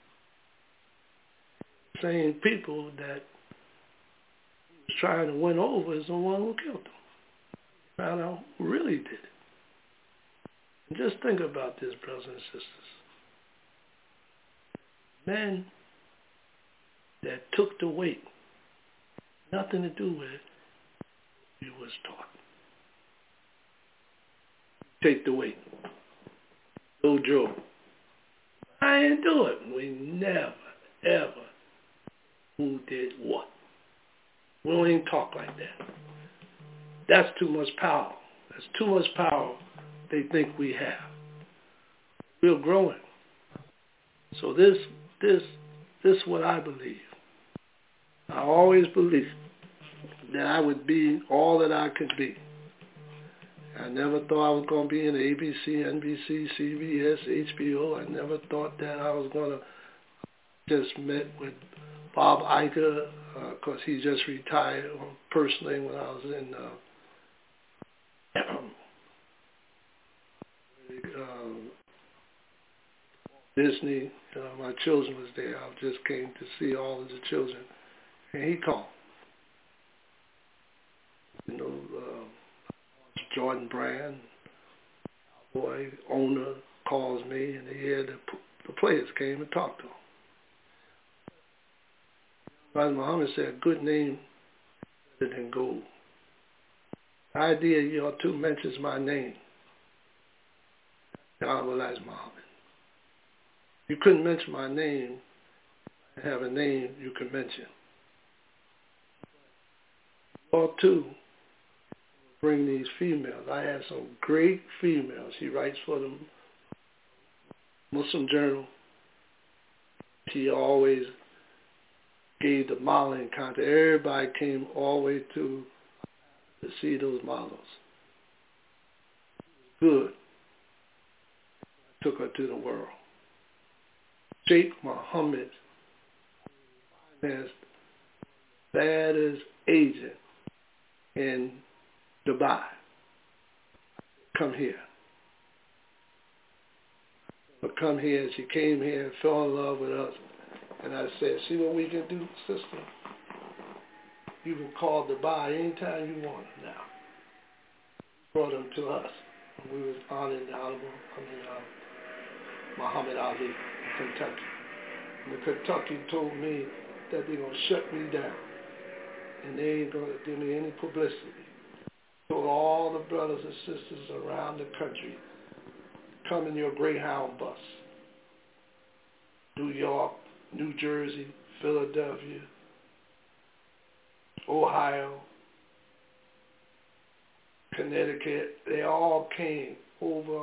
Same people that he was trying to win over is the one who killed him. Found out who really did it. And just think about this, brothers and sisters. Men that took the weight, nothing to do with it, he was taught. Take the weight. No Joe. I ain't do it. We never, ever who did what. We don't even talk like that. That's too much power. That's too much power they think we have. We're growing. So this is what I believe. I always believed that I would be all that I could be. I never thought I was going to be in ABC, NBC, CBS, HBO. I never thought that I was going to just met with Bob Iger because he just retired personally when I was in Disney. My children was there. I just came to see all of the children. And he called. Jordan Brand, boy, owner, calls me, and the players came and talked to him. Brother Muhammad said, good name better than gold. The idea y'all two mentions my name. Honorable Elijah Muhammad. You couldn't mention my name and have a name you can mention. Y'all two bring these females. I have some great females. She writes for the Muslim Journal, She always gave the modeling contest. Everybody came all the way to see those models. Good. Took her to the world. Sheikh Mohammed financed the baddest agent in Dubai. Come here. But come here, and she came here and fell in love with us. And I said, see what we can do, sister? You can call Dubai anytime you want now. Brought them to us. And we was honoring the Honorable Muhammad Ali in Kentucky. And the Kentucky told me that they're going to shut me down. And they ain't going to give me any publicity. Told all the brothers and sisters around the country, come in your Greyhound bus. New York, New Jersey, Philadelphia, Ohio, Connecticut. They all came, over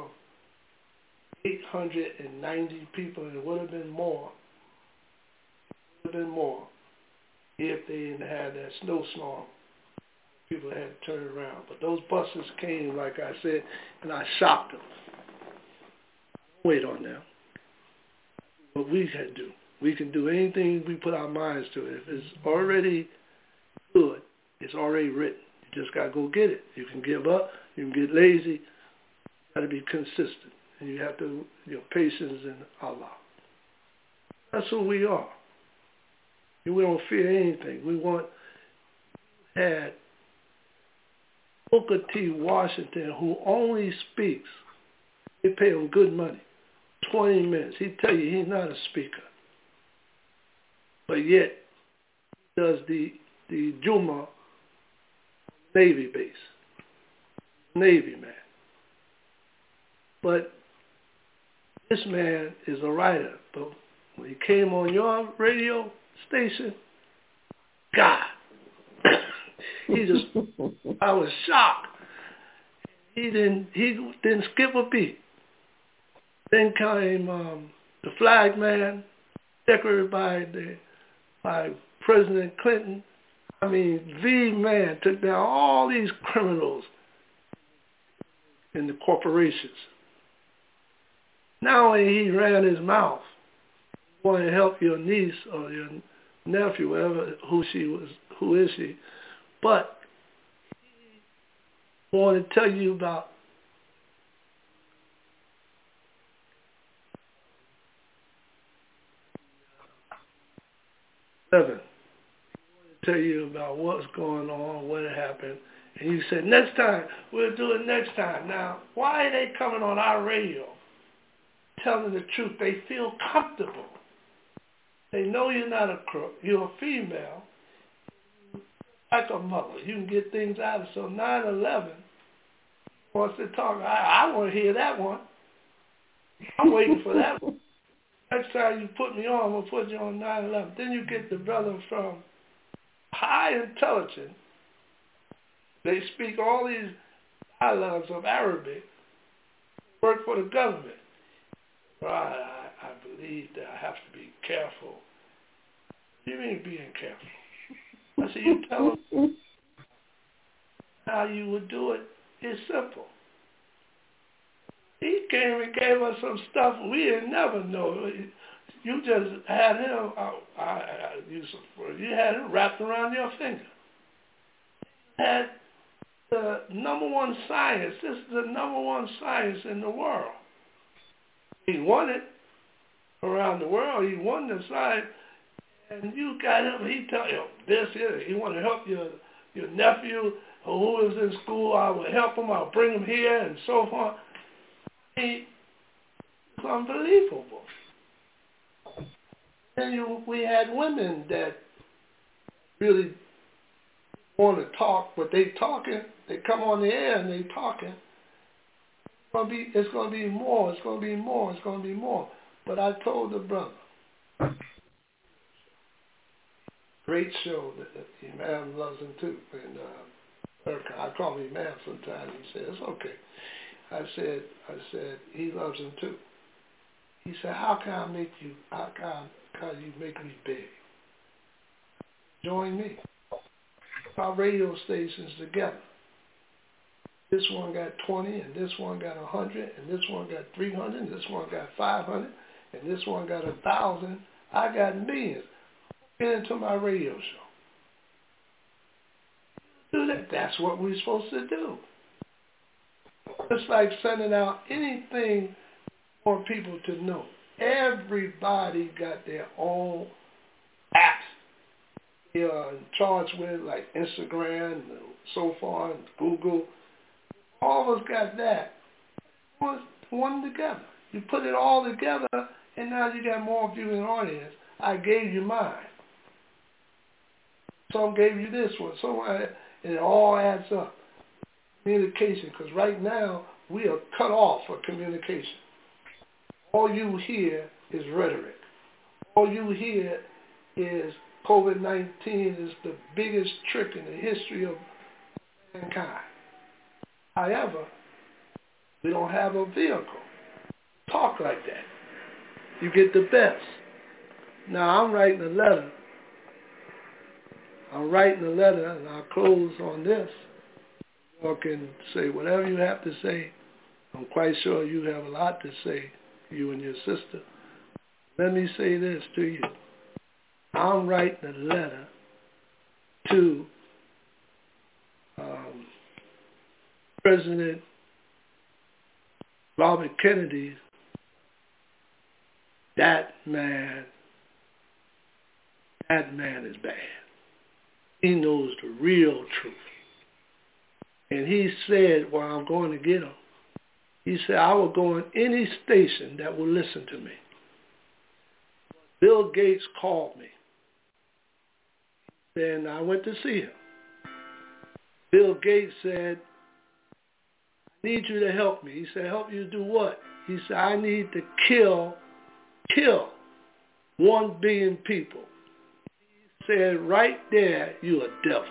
890 people, and it would have been more. It would have been more if they didn't have that snowstorm. People had to turn around. But those buses came, like I said, and I shocked them. Wait on them. What we can do. We can do anything we put our minds to. If it's already good, it's already written. You just got to go get it. You can give up. You can get lazy. You got to be consistent. And you have to, patience in Allah. That's who we are. We don't fear anything. We had Booker T. Washington, who only speaks. They pay him good money, 20 minutes. He tell you he's not a speaker. But yet, he does the Juma Navy base. Navy man. But this man is a writer. But when he came on your radio station, God, I was shocked. He didn't skip a beat. Then came the flag man, decorated by President Clinton. I mean, the man took down all these criminals in the corporations. Now when he ran his mouth, wanted to help your niece or your nephew, whatever, who is she, but he wanted to tell you about Seven. Tell you about what's going on, what happened, and you said, next time, we'll do it next time. Now, why are they coming on our radio telling the truth? They feel comfortable. They know you're not a crook. You're a female, like a mother. You can get things out of it. So 9/11 wants to talk. I want to hear that one. I'm waiting for that one. Next time you put me on, I'm going to put you on 9/11. Then you get the brother from high intelligence. They speak all these dialects of Arabic, work for the government. Right, I believe that I have to be careful. What do you mean being careful? I said, you tell them how you would do it. It's simple. He came and gave us some stuff we didn't never know. You just had him, I use some word, you had him wrapped around your finger. Had the number one science. This is the number one science in the world. He won it around the world. He won the science. And you got him, he tell you, this here, he want to help your nephew who is in school. I will help him. I'll bring him here and so forth. It's unbelievable. And we had women that really want to talk, but they talking. They come on the air and they talking. It's going to be more. It's going to be more. It's going to be more. But I told the brother, great show that the Imam loves him too. And I call him Imam sometimes. He said, it's okay. I said, he loves him too. He said, how can you make me big? Join me. Our radio stations together. This one got 20, and this one got 100, and this one got 300, and this one got 500, and this one got 1,000. I got millions. Get into my radio show. Do that. That's what we're supposed to do. It's like sending out anything for people to know. Everybody got their own apps they are in charge with, like Instagram and so far, and Google. All of us got that. One together. You put it all together, and now you got more viewing audience. I gave you mine. Some gave you this one. And it all adds up. Communication, because right now we are cut off for communication. All you hear is rhetoric. All you hear is COVID-19 is the biggest trick in the history of mankind. However, we don't have a vehicle. Talk like that. You get the best. Now, I'm writing a letter, and I'll close on this. You can say whatever you have to say. I'm quite sure you have a lot to say, you and your sister. Let me say this to you. I'm writing a letter to President Robert Kennedy. That man is bad. He knows the real truth. And he said, well, I'm going to get him. He said, I will go on any station that will listen to me. Bill Gates called me. Then I went to see him. Bill Gates said, I need you to help me. He said, help you do what? He said, I need to kill 1 billion people. He said, right there, you're a devil.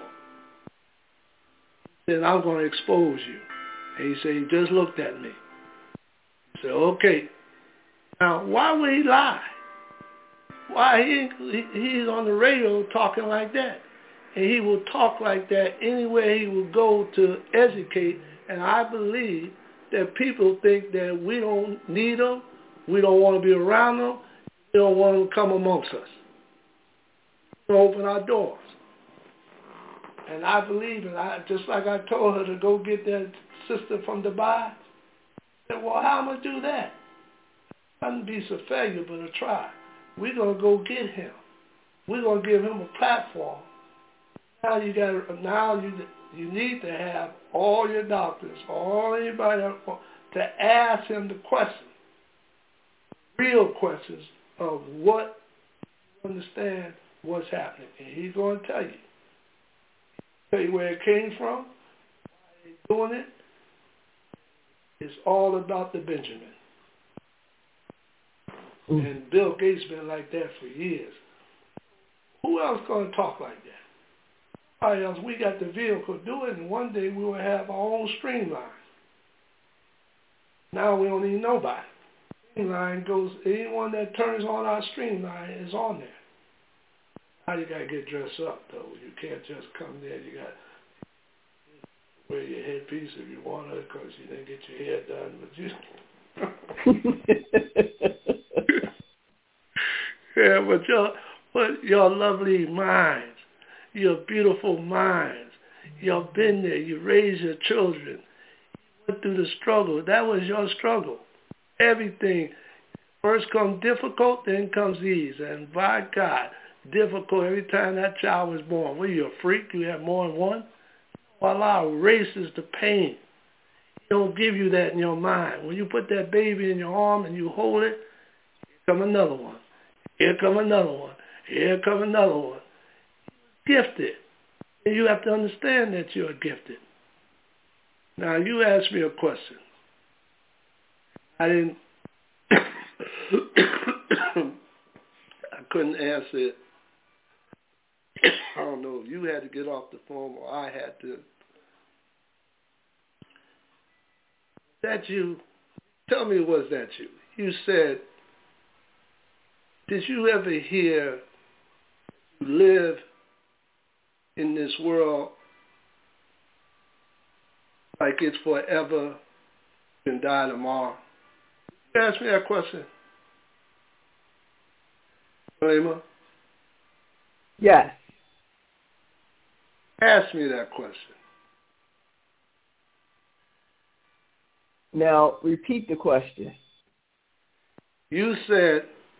Then I'm going to expose you. And he said, he just looked at me. He said, okay. Now, why would he lie? Why he's on the radio talking like that? And he will talk like that anywhere he will go to educate. And I believe that people think that we don't need them, we don't want to be around them, we don't want them to come amongst us. We open our doors. And I believe, just like I told her to go get that sister from Dubai, I said, well, how am I going to do that? It wouldn't be a failure, but a try. We're going to go get him. We're going to give him a platform. Now you need to have all your doctors, anybody to ask him the questions, real questions of what you understand what's happening. And he's going to tell you. Tell you where it came from, why they're doing it. It's all about the Benjamin. And Bill Gates been like that for years. Who else going to talk like that? Nobody else. We got the vehicle to do it, and one day we will have our own streamline. Now we don't need nobody. Streamline goes, anyone that turns on our streamline is on there. Now you got to get dressed up, though. You can't just come there. You got to wear your headpiece if you want to, because you didn't get your hair done. Yeah, but your lovely minds, your beautiful minds, you've been there. You raised your children. You went through the struggle. That was your struggle. Everything. First comes difficult, then comes ease. And by God, difficult every time that child was born. Were you a freak? You have more than one? Allah erases the pain. He don't give you that in your mind. When you put that baby in your arm and you hold it, here come another one. Here come another one. Here come another one. Gifted. And you have to understand that you're gifted. Now, you asked me a question. I didn't, I couldn't answer it. I don't know if you had to get off the phone or I had to. That you? Tell me, was that you? You said Did you ever hear you live in this world like it's forever and die tomorrow? You ask me that question, Rayma? Yes. Ask me that question. Now, repeat the question. You said,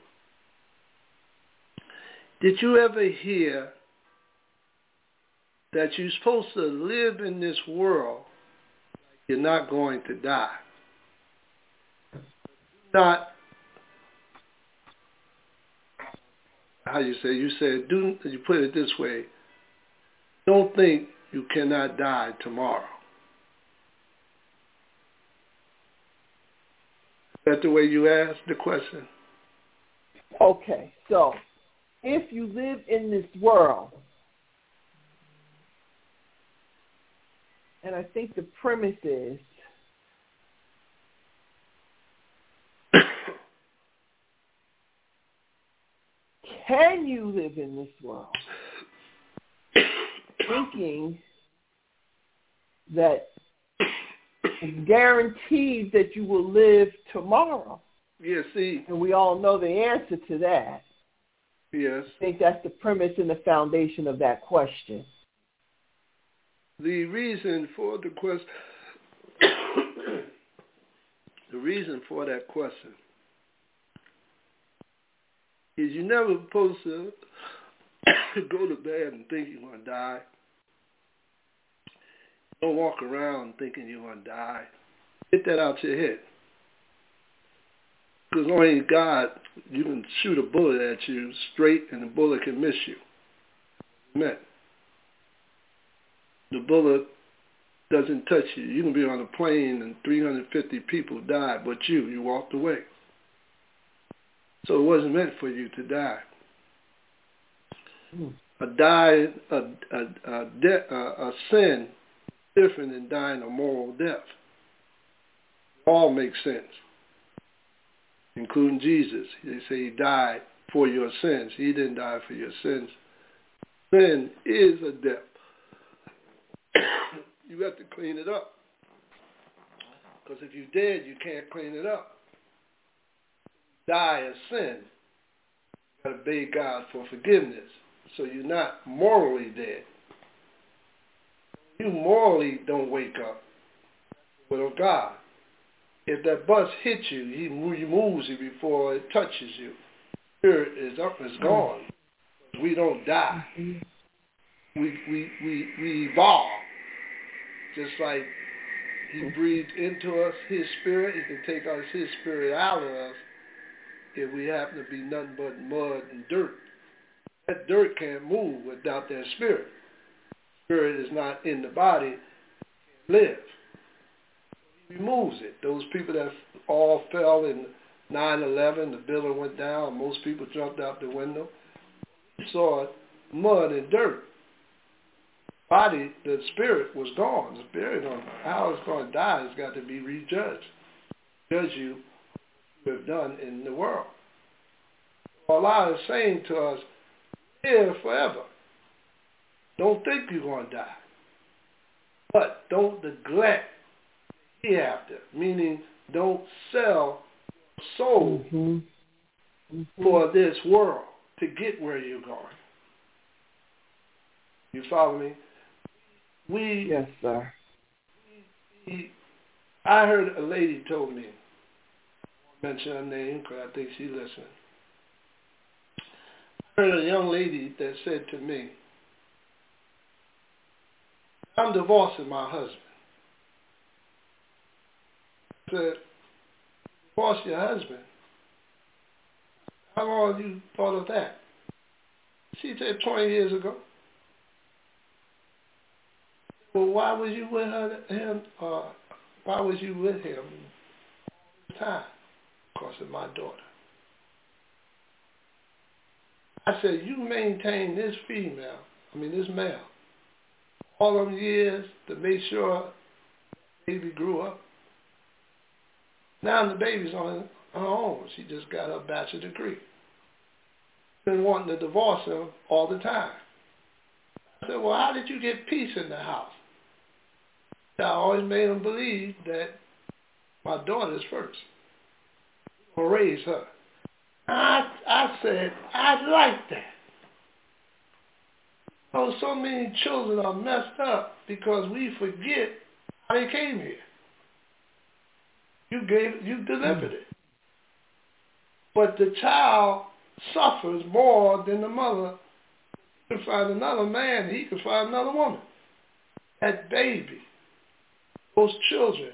did you ever hear that you're supposed to live in this world like you're not going to die? Not, how you say, you said, you put it this way, don't think you cannot die tomorrow. Is that the way you asked the question? Okay, so if you live in this world, and I think the premise is can you live in this world thinking that it's guaranteed that you will live tomorrow? Yeah, see. And we all know the answer to that. Yes. I think that's the premise and the foundation of that question. The reason for the question, the reason for that question is you're never supposed to go to bed and think you're going to die. Don't walk around thinking you're going to die. Get that out your head. Because only God, you can shoot a bullet at you straight and the bullet can miss you. Amen. The bullet doesn't touch you. You can be on a plane and 350 people died, but you walked away. So it wasn't meant for you to die. A sin different than dying a moral death. It all makes sense, including Jesus. They say he died for your sins. He didn't die for your sins. Sin is a death. You have to clean it up. Because if you're dead, you can't clean it up. Die a sin. You got to beg God for forgiveness. So you're not morally dead. You morally don't wake up. But of God. If that bus hits you, he moves you before it touches you. Spirit is up, is gone. We don't die. We evolve. Just like he breathed into us his spirit, he can take us his spirit out of us if we happen to be nothing but mud and dirt. That dirt can't move without that spirit. Spirit is not in the body, can't live. He removes it. Those people that all fell in 9/11, the building went down, most people jumped out the window. We saw mud and dirt. Body, the spirit was gone. The spirit, how it's going to die has got to be rejudged. Judge you what you have done in the world. Allah is saying to us, live forever. Don't think you're going to die. But don't neglect the hereafter, meaning don't sell your soul for this world to get where you're going. You follow me? Yes, sir. I heard a lady told me, I won't mention her name because I think she listened. I heard a young lady that said to me, I'm divorcing my husband. I said, divorce your husband? How long have you thought of that? She said 20 years ago. Well, why was you with him? Why was you with him all the time? Because of my daughter. I said, you maintain this male, all them years to make sure the baby grew up. Now the baby's on her own. She just got her bachelor's degree. been wanting to divorce him all the time. I said, well, how did you get peace in the house? I always made him believe that my daughter's first. I'll raise her. I said, I like that. Oh, so many children are messed up because we forget how they came here. You delivered it. But the child suffers more than the mother. He can find another man, he can find another woman. That baby, those children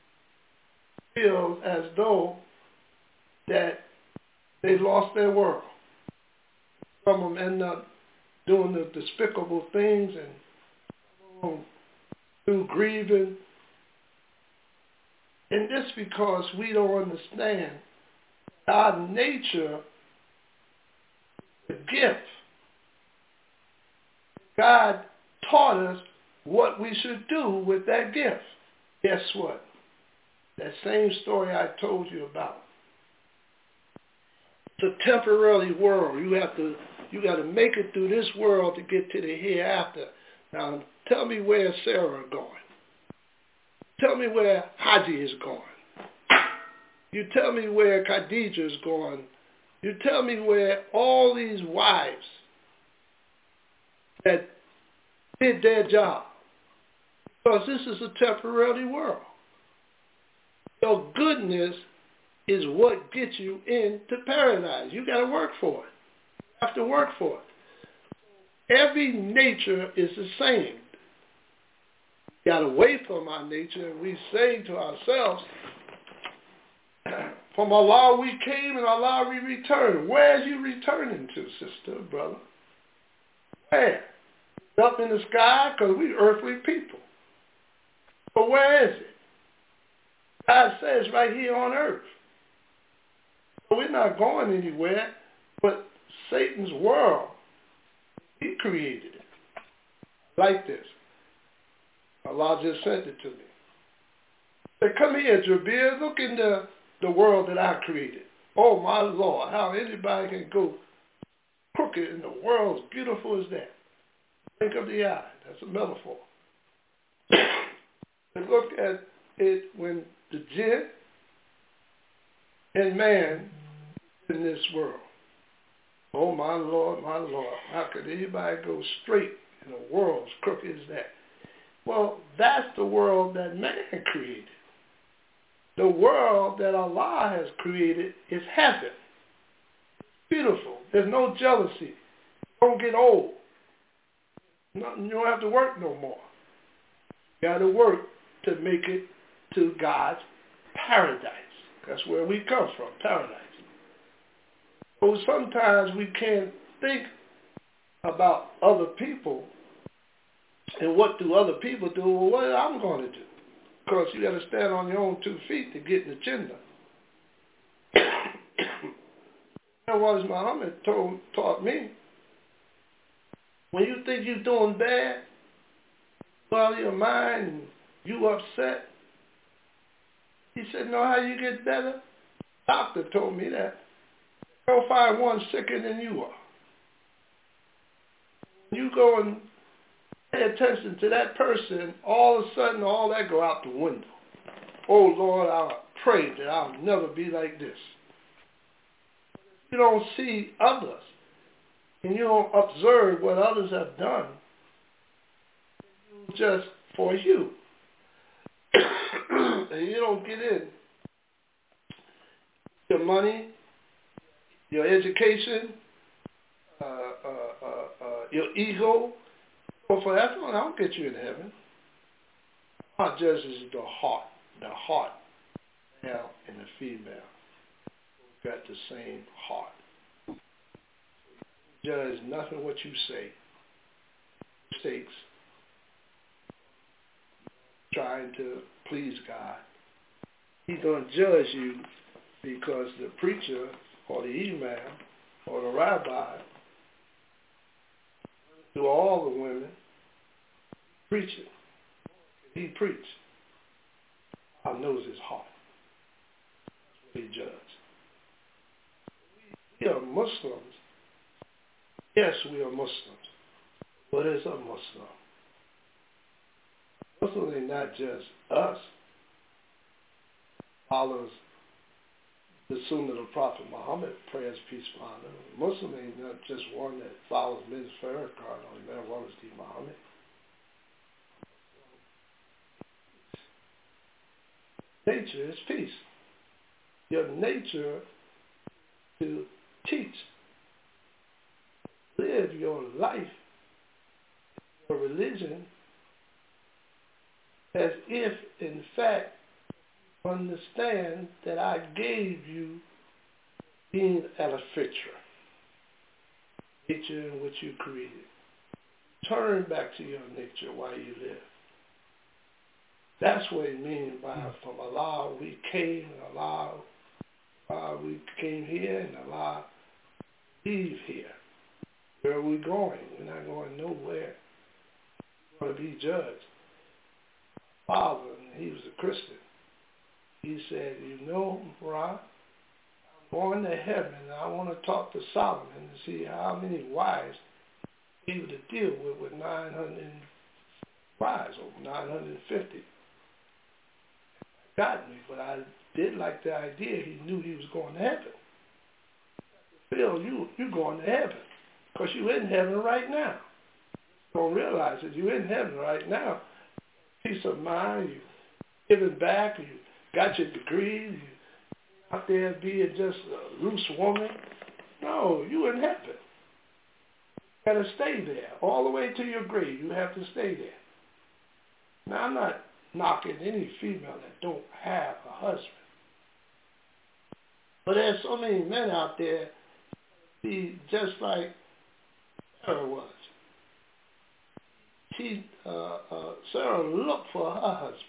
feel as though that they lost their world. Some of them end up doing the despicable things and some of them do grieving. And this because we don't understand our nature, the gift. God taught us what we should do with that gift. Guess what? That same story I told you about. It's a temporary world. You got to make it through this world to get to the hereafter. Now, tell me where Sarah is going. Tell me where Haji is going. You tell me where Khadijah is going. You tell me where all these wives that did their job. Because this is a temporary world. Your goodness is what gets you into paradise. You got to work for it. You have to work for it. Every nature is the same. We got away from our nature and we say to ourselves, from Allah we came and Allah we return. Where are you returning to, sister, brother? Where? Up in the sky? Because we earthly people. But where is it? God says right here on earth. So we're not going anywhere, but Satan's world, he created it. Like this. Allah just sent it to me. He said, come here, Jabir, look in the world that I created. Oh, my Lord, how anybody can go crooked in the world as beautiful as that. Think of the eye. That's a metaphor. And look at it when the jinn and man in this world. Oh, my Lord, how could anybody go straight in a world as crooked as that? Well, that's the world that man created. The world that Allah has created is heaven. Beautiful. There's no jealousy. You don't get old. You don't have to work no more. You got to work to make it to God's paradise. That's where we come from, paradise. So sometimes we can't think about other people and what do other people do or what I'm going to do. Because you got to stand on your own 2 feet to get in the Jannah. And what Muhammad taught me, when you think you're doing bad, out of your mind and you upset, he said, know how you get better? Doctor told me that. Go find one sicker than you are. You go and pay attention to that person, all of a sudden all that go out the window. Oh Lord, I pray that I'll never be like this. You don't see others and you don't observe what others have done. You just for you. And you don't get in your money, your education, your ego. So for that one, I don't get you in heaven. God judges the heart, male and the female. Both got the same heart. Judge nothing what you say. Mistakes. Trying to please God. He's going to judge you because the preacher or the imam or the rabbi to all the women preaching. He preached. God knows his heart. That's what he judges. We are Muslims Yes, we are Muslims. What is a Muslim? Muslim ain't not just us, follows the Sunnah of the Prophet Muhammad, prayers, peace, upon him. Muslim ain't not just one that follows Ms. Farrakhan or Imam Walid Muhammad. Nature is peace. Your nature to teach, live your life, your religion, as if, in fact, understand that I gave you being at a fitra, nature in which you created. Turn back to your nature while you live. That's what it means by from Allah we came, and Allah we came here, and Allah leave here. Where are we going? We're not going nowhere. We're going to be judged. Father, and he was a Christian, he said, you know, Ra, I'm going to heaven, and I want to talk to Solomon and see how many wives he able to deal with 900 wives, over 950. Got me, but I did like the idea. He knew he was going to heaven. Phil, you going to heaven because you're in heaven right now. You don't realize that you're in heaven right now. Peace of mind, you giving back, you got your degrees, you out there being just a loose woman. No, you in heaven. You got to stay there all the way to your grave. You have to stay there. Now, I'm not knocking any female that don't have a husband. But there's so many men out there be just like Sarah was. Sarah looked for her husband.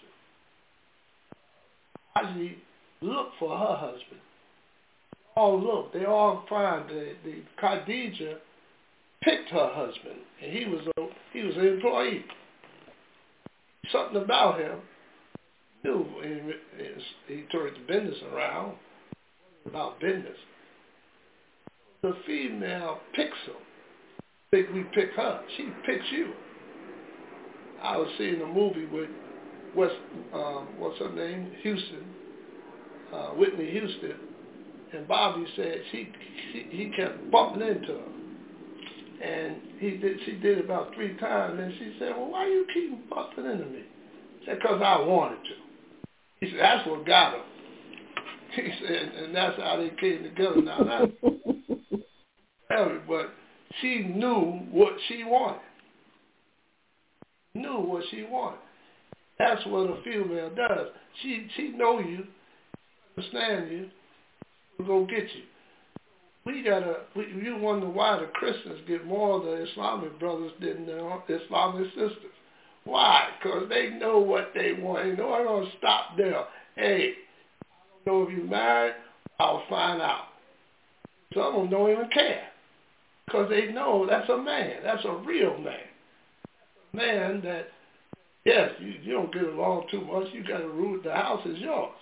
Actually looked for her husband. They all find the Khadijah picked her husband, and he was an employee. Something about him knew, he turned the business around, about business. The female picks him. Think we pick her. She picks you. I was seeing a movie with what's her name? Houston, Whitney Houston, and Bobby said he kept bumping into her. And she did it about 3 times, and she said, well, why you keep bumping into me? She said, because I wanted to. He said, that's what got him. He said, and that's how they came together. Now, but she knew what she wanted. Knew what she wanted. That's what a female does. She know you, understand you, will go get you. You wonder why the Christians get more of the Islamic brothers than the Islamic sisters. Why? Because they know what they want. They know I'm going to stop there. Hey, I don't know if you're married, I'll find out. Some of them don't even care. Because they know that's a man. That's a real man. A man that, yes, you don't get along too much. You got to rule. The house is yours.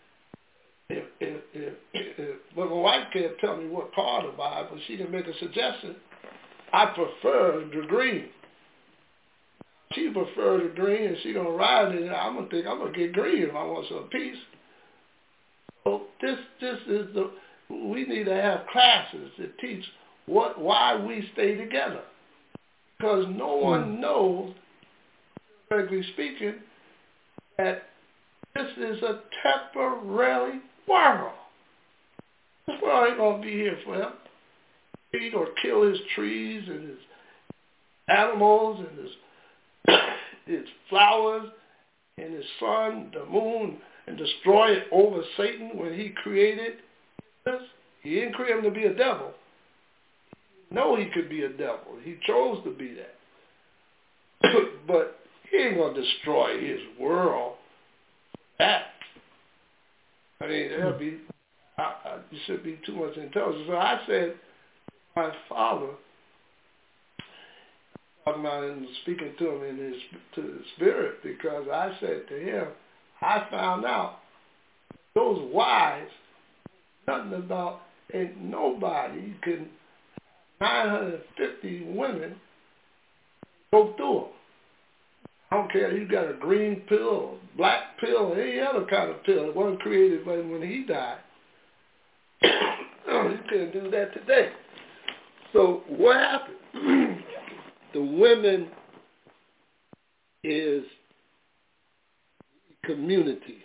But my wife can't tell me what part of the Bible, she can make a suggestion. I prefer the green. She prefers the green, and she gonna ride it. I'm gonna get green if I want some peace. So this is we need to have classes that teach why we stay together, because no one knows, frankly speaking, that this is a temporary world. This world ain't going to be here forever. He's going to kill his trees and his animals and his flowers and his sun, the moon, and destroy it over Satan when he created this. He didn't create him to be a devil. No, he could be a devil. He chose to be that. But he ain't going to destroy his world. That. I mean, you should be too much intelligence. So I said, my father, talking about him, speaking to him to the spirit, because I said to him, I found out those wives, nothing about, and nobody can 950 women go through them. I don't care if you got a green pill, or black pill, or any other kind of pill. It wasn't created when he died. You couldn't do that today. So what happened? The women is community.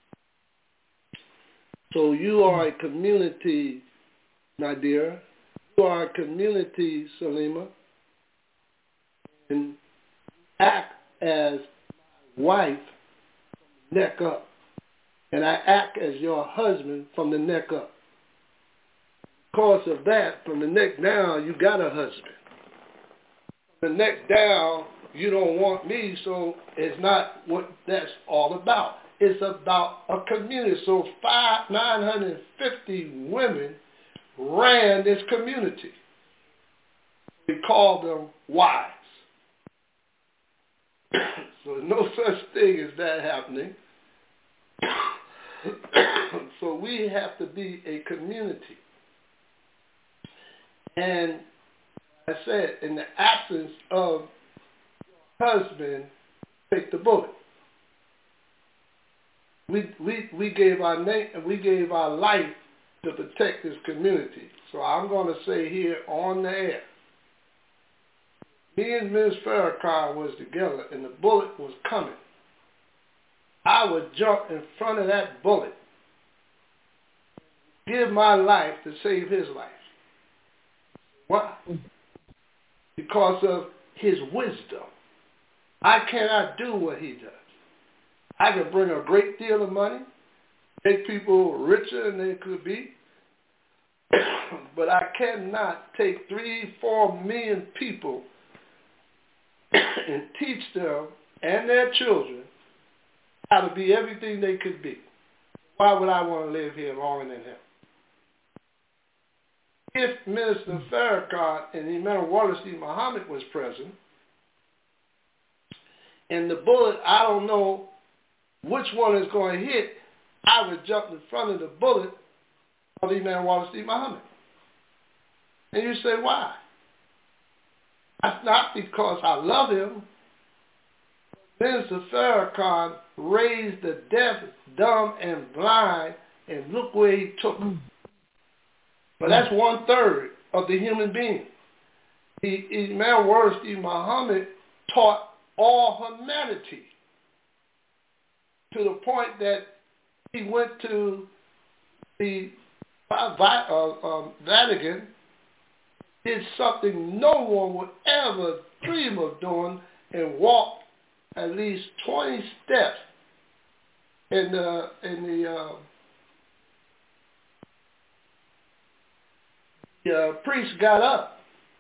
So you are a community, Nadira. You are a community, Salima. And act as wife from the neck up. And I act as your husband from the neck up. Because of that, from the neck down, you got a husband. From the neck down, you don't want me, so it's not what that's all about. It's about a community. So 950 women ran this community. We called them wives. So no such thing as that happening. So we have to be a community. And I said, in the absence of husband, take the bullet. We gave our name and we gave our life to protect this community. So I'm going to say here on the air, me and Ms. Farrakhan was together and the bullet was coming. I would jump in front of that bullet, give my life to save his life. Why? Because of his wisdom. I cannot do what he does. I can bring a great deal of money, make people richer than they could be, but I cannot take 3-4 million people and teach them and their children how to be everything they could be. Why would I want to live here longer than him? If Minister Farrakhan and Imam Wallace Muhammad was present, and the bullet, I don't know which one is going to hit, I would jump in front of the bullet of Imam Wallace Muhammad. And you say, why? That's not because I love him. Minister Farrakhan raised the deaf, dumb, and blind, and look where he took them. But that's 1/3 of the human being. Imam Wallace Muhammad taught all humanity to the point that he went to the Vatican, did something no one would ever dream of doing, and walked at least 20 steps in the priest got up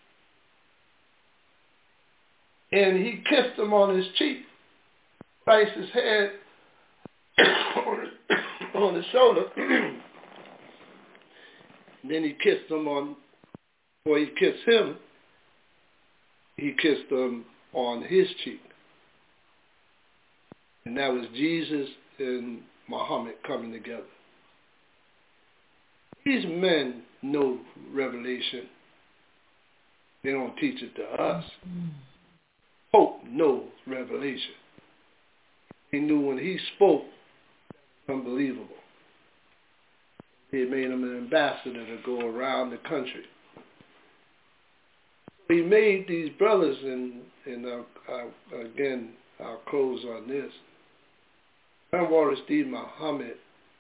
and he kissed him on his cheek, placed his head on his shoulder, then he kissed him before he kissed him, he kissed him on his cheek. And that was Jesus and Muhammad coming together. These men know revelation. They don't teach it to us. Pope knows revelation. He knew when he spoke, unbelievable. He made him an ambassador to go around the country. He made these brothers, and again, I'll close on this. Imam Wallace Muhammad,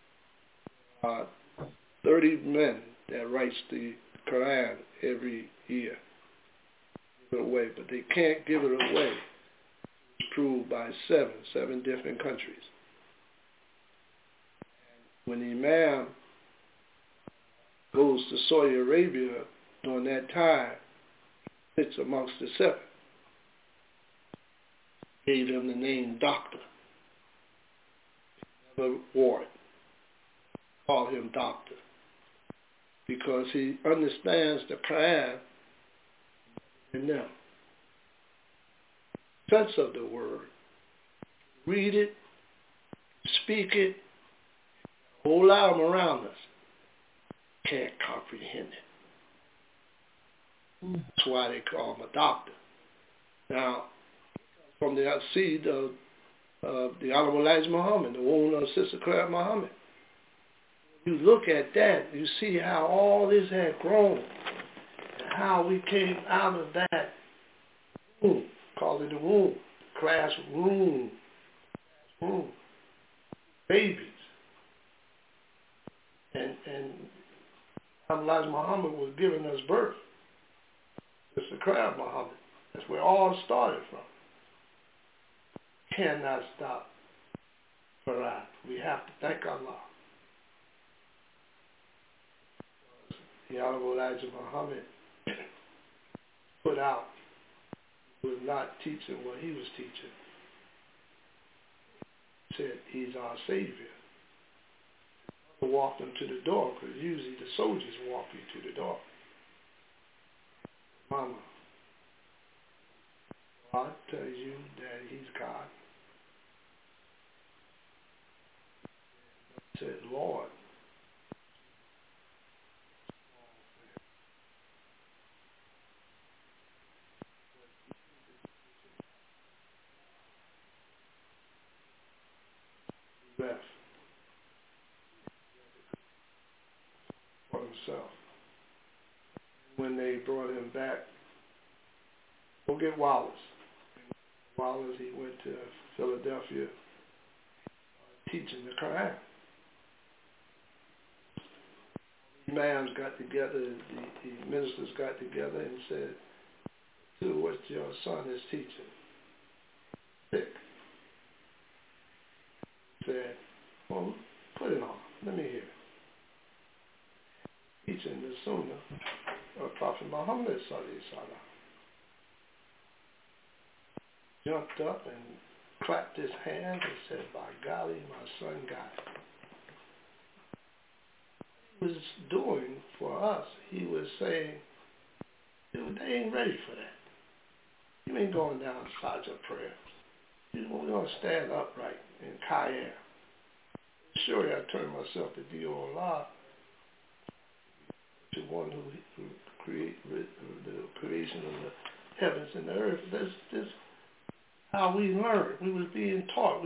30 men that writes the Quran every year. Give it away, but they can't give it away. It's proved by seven different countries. When the Imam goes to Saudi Arabia during that time, sits amongst the seven. Gave him the name doctor. He never wore it. Call him doctor. Because he understands the Quran in them. Sense of the word. Read it, speak it, a whole lot of them around us can't comprehend it. That's why they call him a doctor. Now, from the seed of the Honorable Elijah Muhammad, the womb of Sister Clara Muhammad. You look at that, you see how all this had grown, and how we came out of that womb, called it the womb, classroom, babies. And Elijah Muhammad was giving us birth. Sister Clara Muhammad. That's where it all started from. Cannot stop Farad. We have to thank Allah. The Honorable Elijah Muhammad put out, was not teaching what he was teaching. He said he's our Savior. He walked him to the door, because usually the soldiers walk you to the door. Mama, God tells you that he's God. He said, Lord, he left for himself. When they brought him back, go get Wallace. Wallace, he went to Philadelphia teaching the Quran. The imams got together, the ministers got together and said, "Dude, what your son is teaching? Sick." He said, "Well, put it on. Let me hear it." Teaching the Sunnah of Prophet Muhammad sallallahu alaihi wasallam. Jumped up and clapped his hands and said, "By golly, my son got it." He was doing for us, he was saying, "Dude, they ain't ready for that. You ain't going down Sajda prayer. We're going to stand upright in Qiyam." Surely I turned myself to thee, O Allah, to one who created the creation of the heavens and the earth. This how we learned. We was being taught.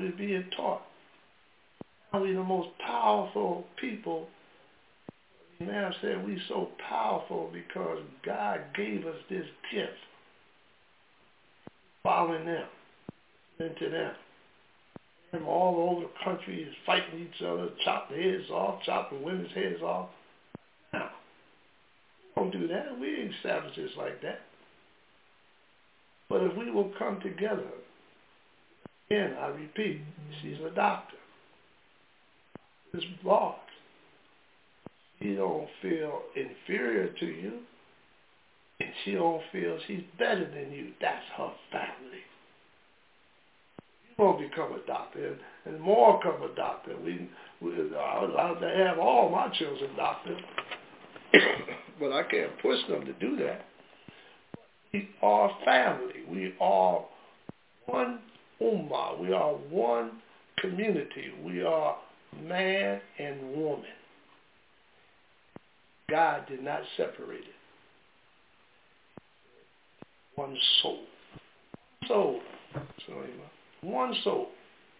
How we the most powerful people. Now said we so powerful because God gave us this gift. Following them, into them. And all over the country is fighting each other, chopping heads off, chopping women's heads off. Now, we don't do that. We ain't savages like that. But if we will come together, again, I repeat, she's a doctor. This boss. She don't feel inferior to you, and she don't feel she's better than you. That's her family. You won't become a doctor, and more become a doctor. I would love to have all my children doctors, but I can't push them to do that. We are family. We are one ummah. We are one community. We are man and woman. God did not separate it. One soul. One soul.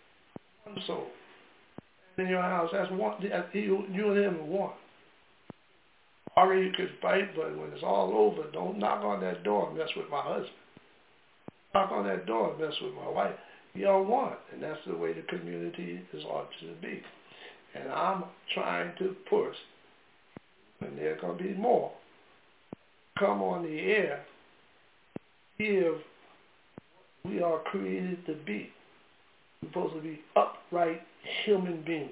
In your house, that's one. You and him are one. Or you could fight, but when it's all over, don't knock on that door and mess with my husband. Knock on that door and mess with my wife. You're one, and that's the way the community is ought to be. And I'm trying to push, and there are going to be more, come on the air, give we are created to be. We're supposed to be upright human beings.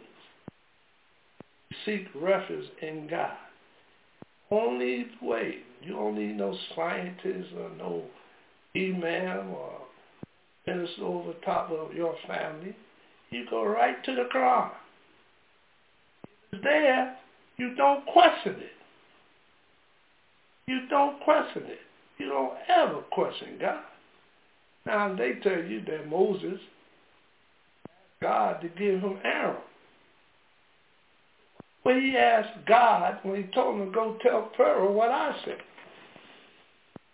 Seek refuge in God. Only way. You don't need no scientist or no imam or minister over top of your family. You go right to the Quran. It's there. You don't question it. You don't ever question God. Now they tell you that Moses asked God to give him Aaron. Well, he asked God when he told him to go tell Pharaoh what I said.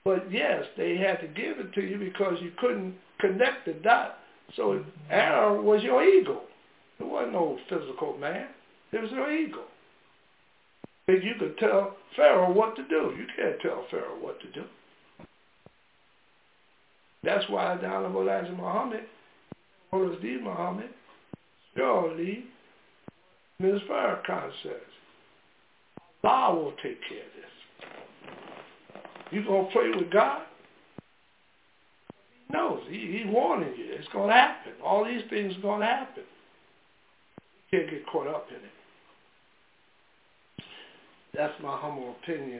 But yes, they had to give it to you because you couldn't connect the dot. So Aaron was your ego. There wasn't no physical man. It was your ego. And you could tell Pharaoh what to do. You can't tell Pharaoh what to do. That's why the Honorable Elijah Muhammad, Elijah Muhammad, surely Ms. Farrakhan says, Allah will take care of this. You gonna pray with God? He knows. He warning you. It's gonna happen. All these things are gonna happen. You can't get caught up in it. That's my humble opinion.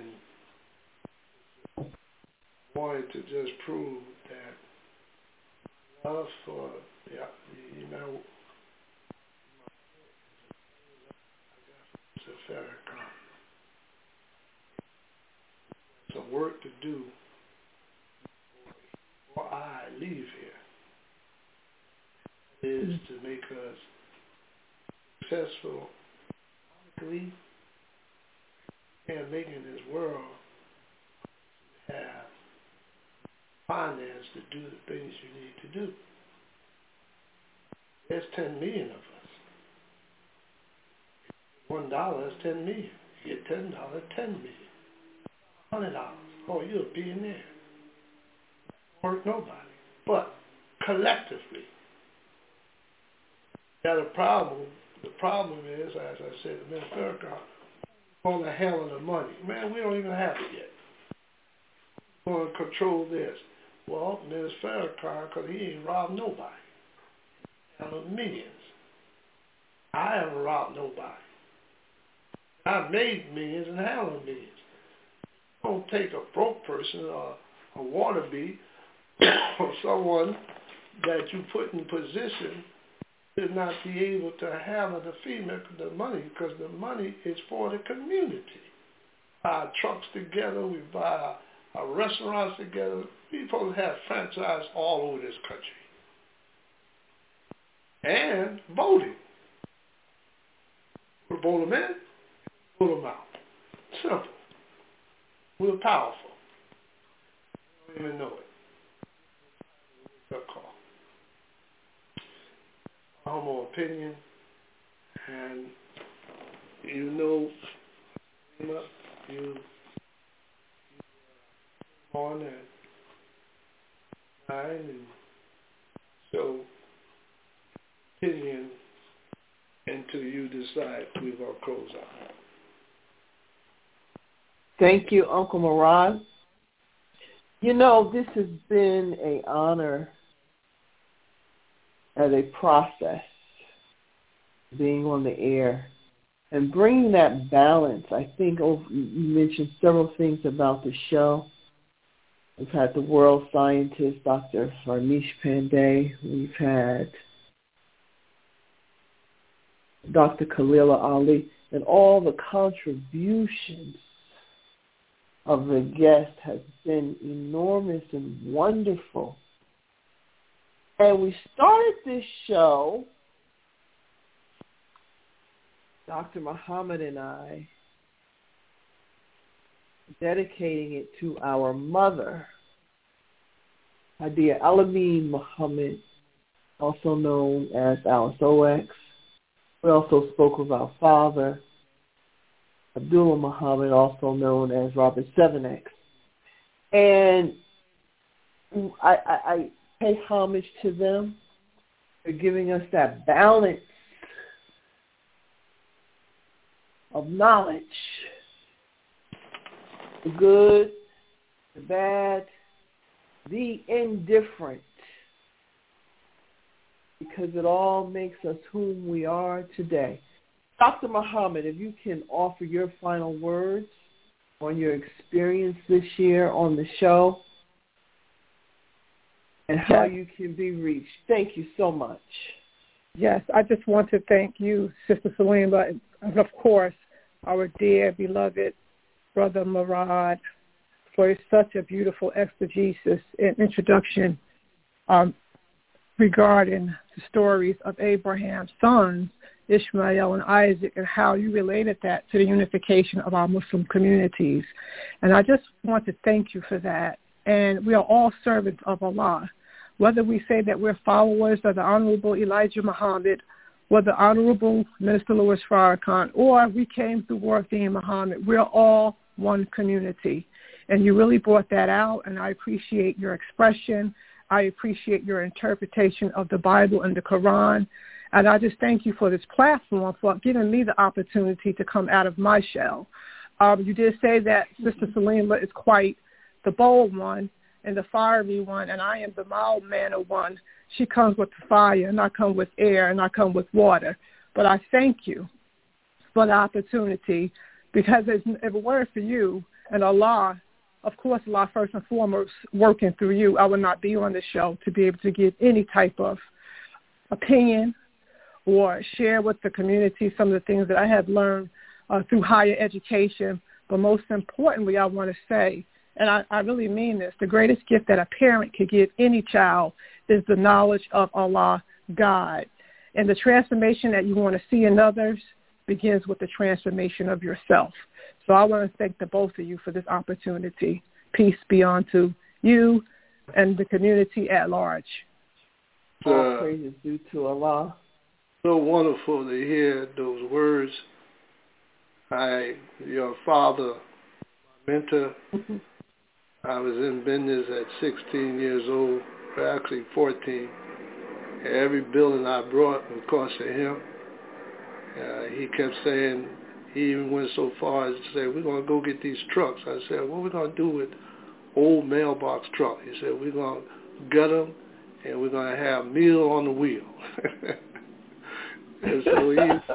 Wanted to just prove that love for Farrakhan. Some work to do before I leave here is to make us successful economically and making this world have finance to do the things you need to do. There's 10 million of us. $1 is 10 million. You get $10, 10 million. $100. Oh, you're a billionaire. Work nobody. But collectively, got a problem. The problem is, as I said to Ms. Farrakhan, on the hell of the money. Man, we don't even have it yet. We're going to control this. Well, Ms. Farrakhan, because he ain't robbed nobody. Handled millions. I haven't robbed nobody. I made millions and handled millions. Don't take a broke person or a wannabe or someone that you put in position to not be able to handle the money, because the money is for the community. Buy our trucks together, we buy our restaurants together. We're supposed to have franchise all over this country. And voting. We vote them in, vote them out. Simple. We're powerful. We don't even know it. It's a call. Humble opinion, and you know, you on at 9, and so opinion until you decide we're going to close out. Thank you, Uncle Murad. You know, this has been an honor as a process, being on the air and bringing that balance. I think you mentioned several things about the show. We've had the world scientist, Dr. Farnish Pandey. We've had Dr. Khalila Ali, and all the contributions of the guest has been enormous and wonderful. And we started this show, Dr. Muhammad and I, dedicating it to our mother, Hadia Alameen Muhammad, also known as Alice OX. We also spoke of our father, Abdullah Muhammad, also known as Robert 7X. And I pay homage to them for giving us that balance of knowledge, the good, the bad, the indifferent, because it all makes us whom we are today. Dr. Muhammad, if you can offer your final words on your experience this year on the show and how you can be reached. Thank you so much. Yes, I just want to thank you, Sister Salima, and of course, our dear, beloved Brother Murad, for such a beautiful exegesis and introduction regarding the stories of Abraham's sons, Ishmael and Isaac, and how you related that to the unification of our Muslim communities. And I just want to thank you for that. and we are all servants of Allah. Whether we say that we're followers of the Honorable Elijah Muhammad, or the Honorable Minister Louis Farrakhan, or we came through Warthin Muhammad, we're all one community. And you really brought that out, and I appreciate your expression. I appreciate your interpretation of the Bible and the Quran. And I just thank you for this platform, for giving me the opportunity to come out of my shell. You did say that Sister Salima is quite the bold one and the fiery one, and I am the mild-mannered one. She comes with the fire, and I come with air, and I come with water. But I thank you for the opportunity, because if it weren't for you and Allah, of course, Allah first and foremost working through you, I would not be on the show to be able to give any type of opinion or share with the community some of the things that I have learned through higher education. But most importantly, I want to say, and I really mean this, the greatest gift that a parent could give any child is the knowledge of Allah, God. And the transformation that you want to see in others begins with the transformation of yourself. So I want to thank the both of you for this opportunity. Peace be unto you and the community at large. All praise is due to Allah. So wonderful to hear those words. Your father, my mentor, I was in business at 16 years old, or actually 14. Every building I brought was because of him. He kept saying, he even went so far as to say, we're going to go get these trucks. I said, what are we going to do with old mailbox truck? He said, we're going to gut them, and we're going to have meal on the wheel. And so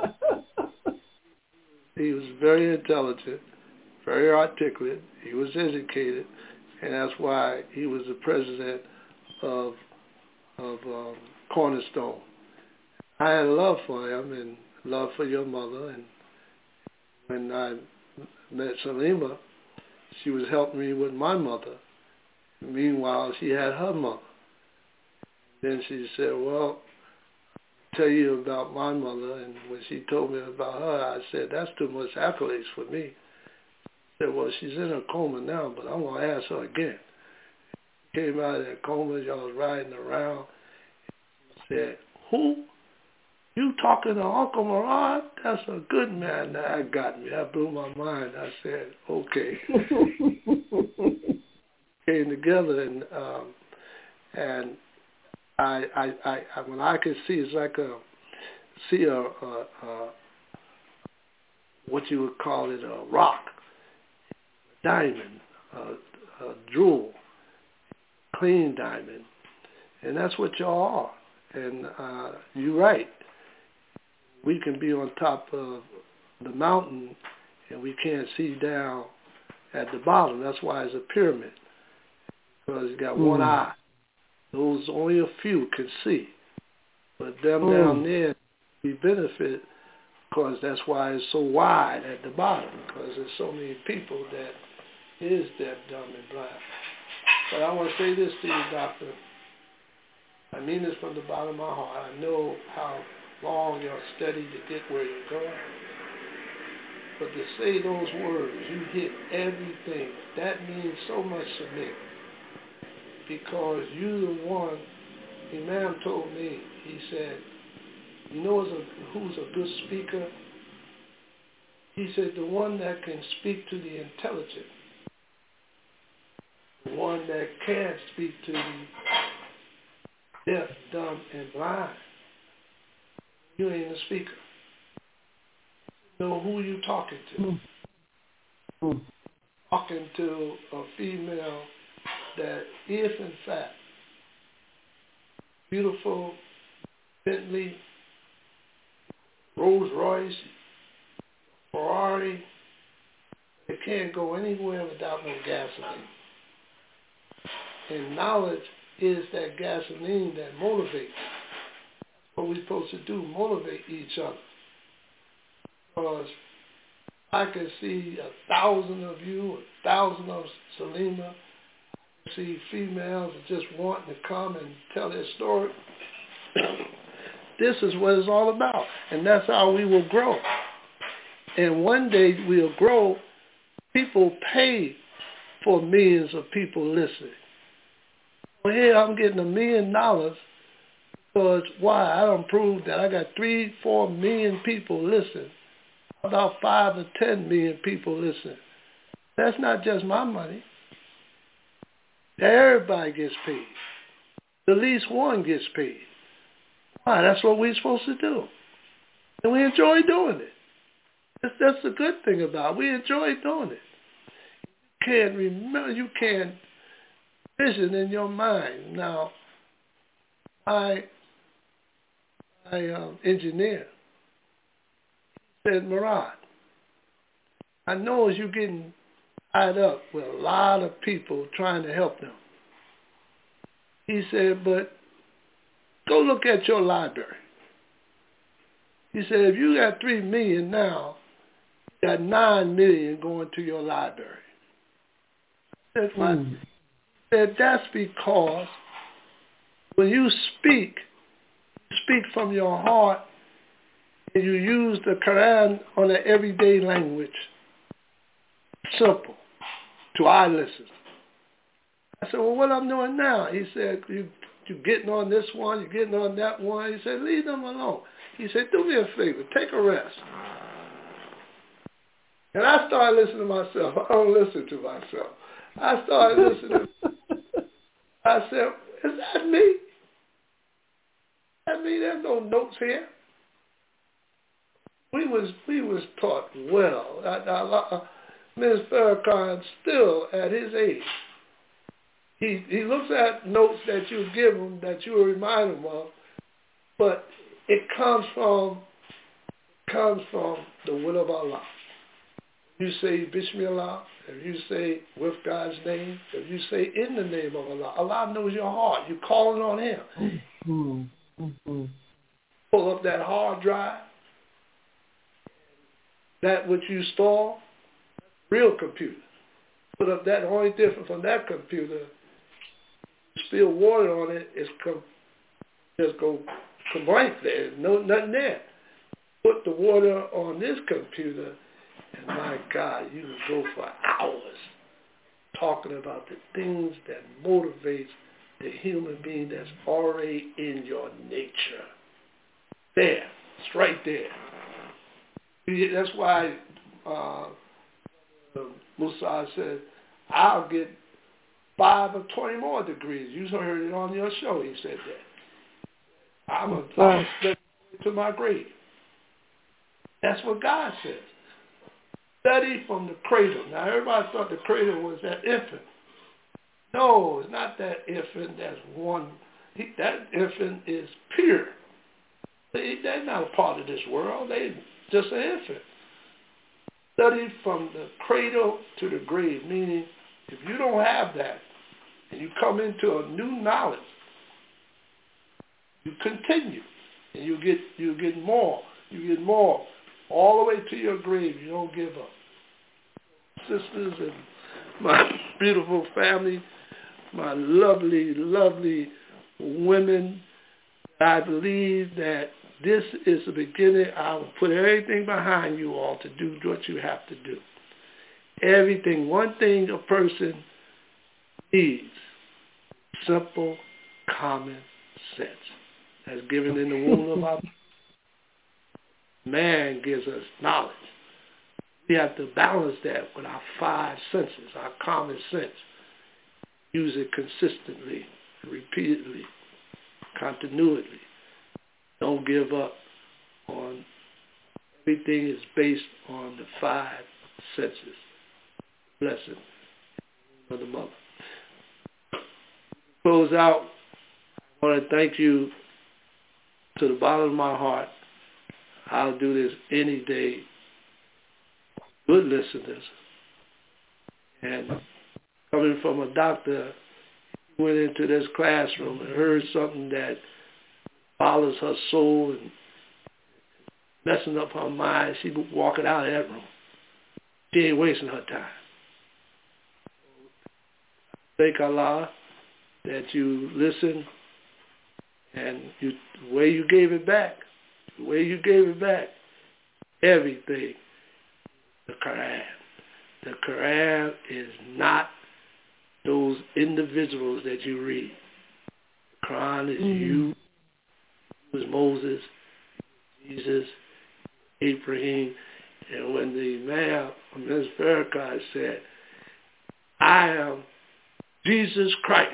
he was very intelligent, very articulate. He was educated, and that's why he was the president of Cornerstone. I had love for him and love for your mother, and when I met Salima, she was helping me with my mother. Meanwhile, she had her mother. Then she said, well, I'll tell you about my mother. And when she told me about her, I said, that's too much accolades for me. She said, well, she's in a coma now, but I'm going to ask her again. She came out of that coma, y'all was riding around. She said, who? You talking to Uncle Murad? That's a good man. That got me. That blew my mind. I said, okay. Came together, and I when I could see, it's like a what you would call it, a rock, a diamond, a jewel, clean diamond, and that's what y'all are. And you're right. We can be on top of the mountain and we can't see down at the bottom. That's why it's a pyramid, because you got one eye. Those only a few can see. But them down there, we benefit because that's why it's so wide at the bottom, because there's so many people that is deaf, dumb, and blind. But I want to say this to you, Doctor. I mean this from the bottom of my heart. I know how long you're studying to get where you're going. But to say those words, you hit everything. That means so much to me. Because you're the one, Imam told me, he said, you know who's a good speaker? He said, the one that can speak to the intelligent. The one that can't speak to the deaf, dumb, and blind. You ain't a speaker. You know who you talking to. Talking to a female that if in fact beautiful Bentley, Rolls Royce, Ferrari, it can't go anywhere without no gasoline. And knowledge is that gasoline that motivates. What we're supposed to do, motivate each other. Because I can see 1,000 of you, 1,000 of Salima. I see females just wanting to come and tell their story. This is what it's all about. And that's how we will grow. And one day we'll grow. People pay for millions of people listening. Well, here I'm getting $1 million because why? I don't prove that I got 3-4 million people listen. About 5 or 10 million people listen. That's not just my money. Everybody gets paid. At least one gets paid. Why? That's what we're supposed to do. And we enjoy doing it. That's the good thing about it. We enjoy doing it. You can't remember, you can't vision in your mind. Now, my engineer said, Murad, I know as you're getting tied up with a lot of people trying to help them. He said, but go look at your library. He said, if you got 3 million now, you got 9 million going to your library. I said, that's because when you speak from your heart and you use the Quran on an everyday language. Simple to our listeners. I said, well, what I'm doing now? He said, you're getting on this one, you're getting on that one. He said, leave them alone. He said, do me a favor, take a rest. And I started listening to myself. I don't listen to myself. I started listening. I said, is that me? Is that me? There's no notes here. We was taught well. Ms. Farrakhan still at his age. He looks at notes that you give him that you remind him of, but it comes from the will of Allah. If you say Bismillah, if you say with God's name, if you say in the name of Allah, Allah knows your heart. You're calling on Him. Mm-hmm. Pull up that hard drive, that which you store, real computer. Put up that, only different from that computer, spill water on it, just go blank there. No, nothing there. Put the water on this computer, and my God, you can go for hours talking about the things that motivates the human being that's already in your nature. There. It's right there. That's why Musa said, I'll get 5 or 20 more degrees. You heard it on your show. He said that. I'm going to step to my grave. That's what God says. Study from the cradle. Now, everybody thought the cradle was that infant. No, it's not that infant that's one. That infant is pure. They're not a part of this world. They're just an infant. Study from the cradle to the grave, meaning if you don't have that and you come into a new knowledge, you continue and you get more. You get more all the way to your grave. You don't give up. Sisters and my beautiful family, my lovely, lovely women, I believe that this is the beginning. I will put everything behind you all to do what you have to do. Everything. One thing a person needs, simple, common sense. That's given in the womb of our man gives us knowledge. We have to balance that with our 5 senses, our common sense. Use it consistently, repeatedly, continually. Don't give up on everything is based on the 5 senses. Blessing of the mother. Close out. I want to thank you to the bottom of my heart. I'll do this any day. Good listeners. And coming from a doctor, he went into this classroom and heard something that bothers her soul and messing up her mind. She walking out of that room. She ain't wasting her time. Thank Allah that you listened and the way you gave it back, everything, the Quran. The Quran is not those individuals that you read. Quran is you, was Moses, Jesus, Abraham. And when the man, Ms. Farrakhan said, I am Jesus Christ,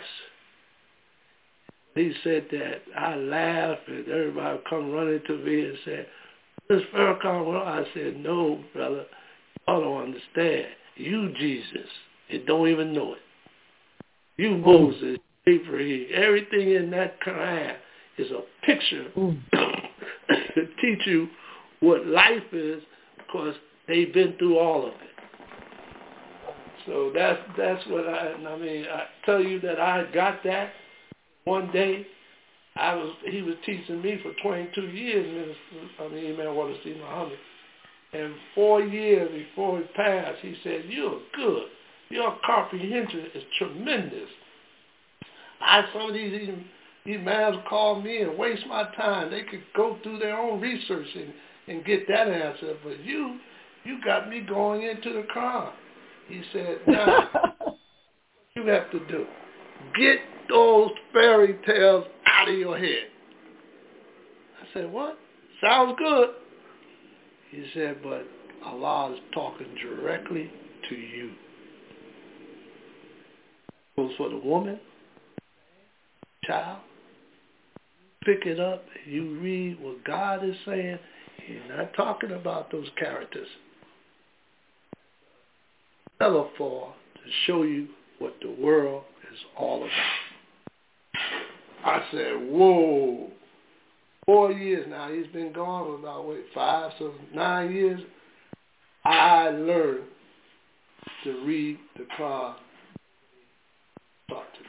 he said that, I laughed and everybody come running to me and said, Ms. Farrakhan, well, I said, no, brother, y'all don't understand. You Jesus, and don't even know it. You Moses, Abraham, everything in that Quran is a picture to teach you what life is, because they've been through all of it. So that's what I tell you that I got that one day. He was teaching me for 22 years, Imam Wallace Muhammad. And 4 years before he passed, he said, you're good. Your comprehension is tremendous. Some of these imams call me and waste my time. They could go through their own research and get that answer. But you got me going into the Quran. He said, now, you have to do, get those fairy tales out of your head. I said, what? Sounds good. He said, but Allah is talking directly to you. Goes for the woman, child. Pick it up and you read what God is saying. He's not talking about those characters. Metaphor to show you what the world is all about. I said, whoa. 4 years now. He's been gone for about, 5, so 9 years. I learned to read the Quran. Talk to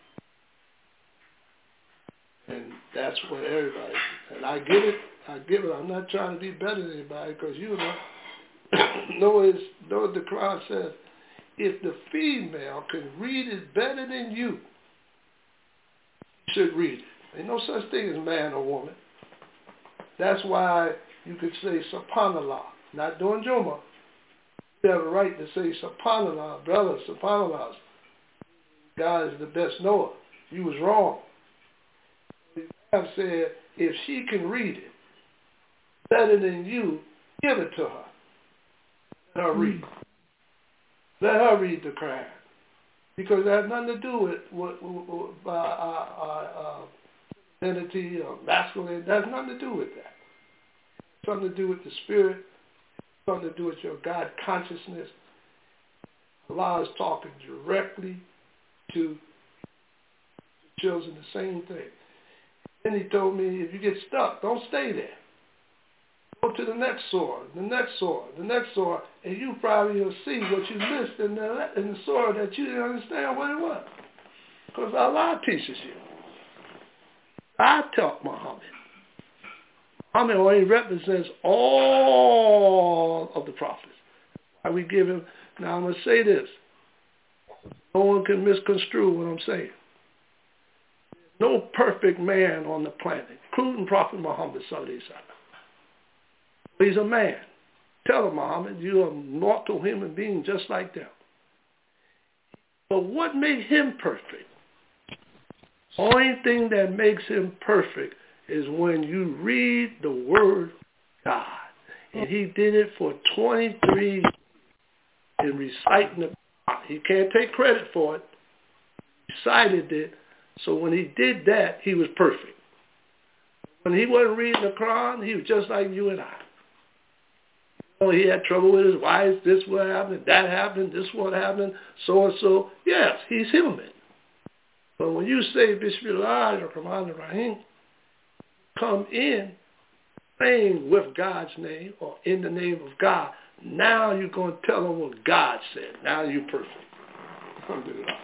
me. And that's what everybody, and I get it. I'm not trying to be better than anybody, because know the Quran says, if the female can read it better than you should read it. Ain't no such thing as man or woman. That's why you could say subhanallah, not doing Juma. You have a right to say subhanallah, brother, subhanallah. God is the best knower. You was wrong. The Imam said, if she can read it better than you, give it to her. Let her read. Let her read the Quran. Because that has nothing to do with femininity or masculine. That has nothing to do with that. It's something to do with the spirit. It's something to do with your God consciousness. Allah is talking directly to the children, the same thing. Then he told me, if you get stuck, don't stay there. Go to the next surah, the next surah, the next surah, and you probably will see what you missed in the surah that you didn't understand what it was. Because Allah teaches you. I taught Muhammad. Muhammad only represents all of the prophets. Why we give him, now I'm going to say this. No one can misconstrue what I'm saying. No perfect man on the planet, including Prophet Muhammad sallallahu alaihi wasallam. He's a man. Tell him, Muhammad, you're a mortal human being just like them. But what made him perfect? Only thing that makes him perfect is when you read the word of God. And he did it for 23 years in reciting the Quran. He can't take credit for it. He recited it. So when he did that, he was perfect. When he wasn't reading the Quran, he was just like you and I. He had trouble with his wife, this what happened, that happened, this what happened, so and so. Yes, he's human. But when you say Bismillahirrahmanirrahim, come in saying with God's name or in the name of God, now you're going to tell them what God said. Now you're perfect. Alhamdulillah.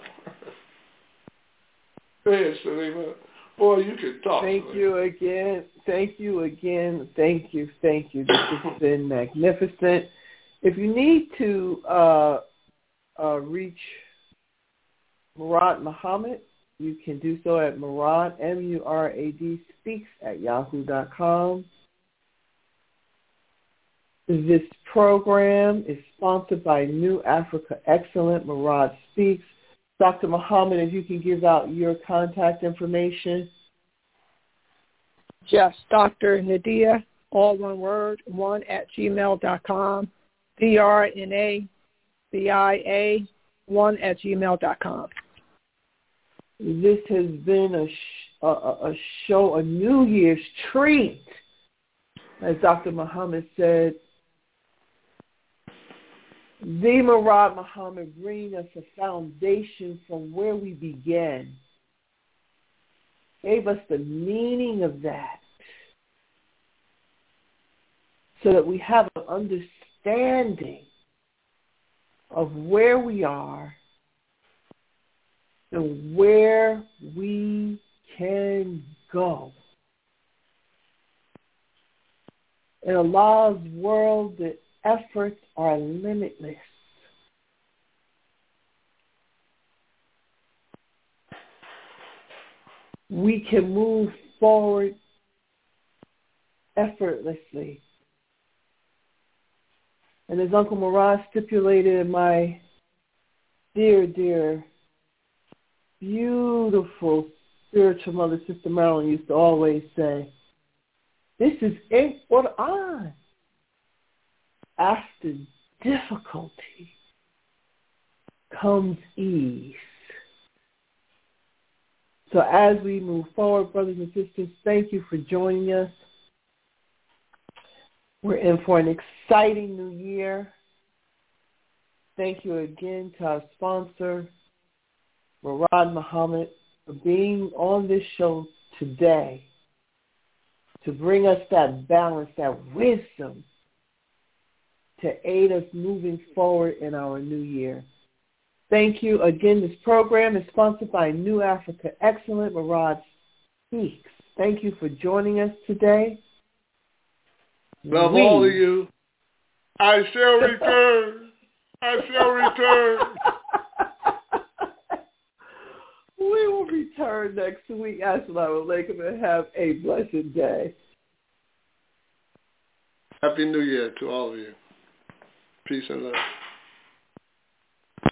Go ahead, Salima. Boy, you can talk. Thank you again. Thank you again. Thank you. Thank you. This has been magnificent. If you need to reach Murad Muhammad, you can do so at Murad, M-U-R-A-D, speaks at yahoo.com. This program is sponsored by New Africa Excellent, Murad Speaks. Dr. Muhammad, if you can give out your contact information. Yes, Dr. Nadia, all one word, 1@gmail.com, DRNABIA, 1@gmail.com. This has been a show, a New Year's treat. As Dr. Muhammad said, the Murad Muhammad bringing us a foundation from where we began. Gave us the meaning of that so that we have an understanding of where we are and where we can go. In Allah's world, the efforts are limitless. We can move forward effortlessly. And as Uncle Murad stipulated, my dear, beautiful spiritual mother, Sister Marilyn, used to always say, this is in Quran. After difficulty comes ease. So as we move forward, brothers and sisters, thank you for joining us. We're in for an exciting new year. Thank you again to our sponsor, Murad Muhammad, for being on this show today to bring us that balance, that wisdom to aid us moving forward in our new year. Thank you. Again, this program is sponsored by New Africa Excellent, Murad Speaks. Thank you for joining us today. Love all of you. I shall return. I shall return. We will return next week. Assalamu alaikum, and have a blessed day. Happy New Year to all of you. Peace and love.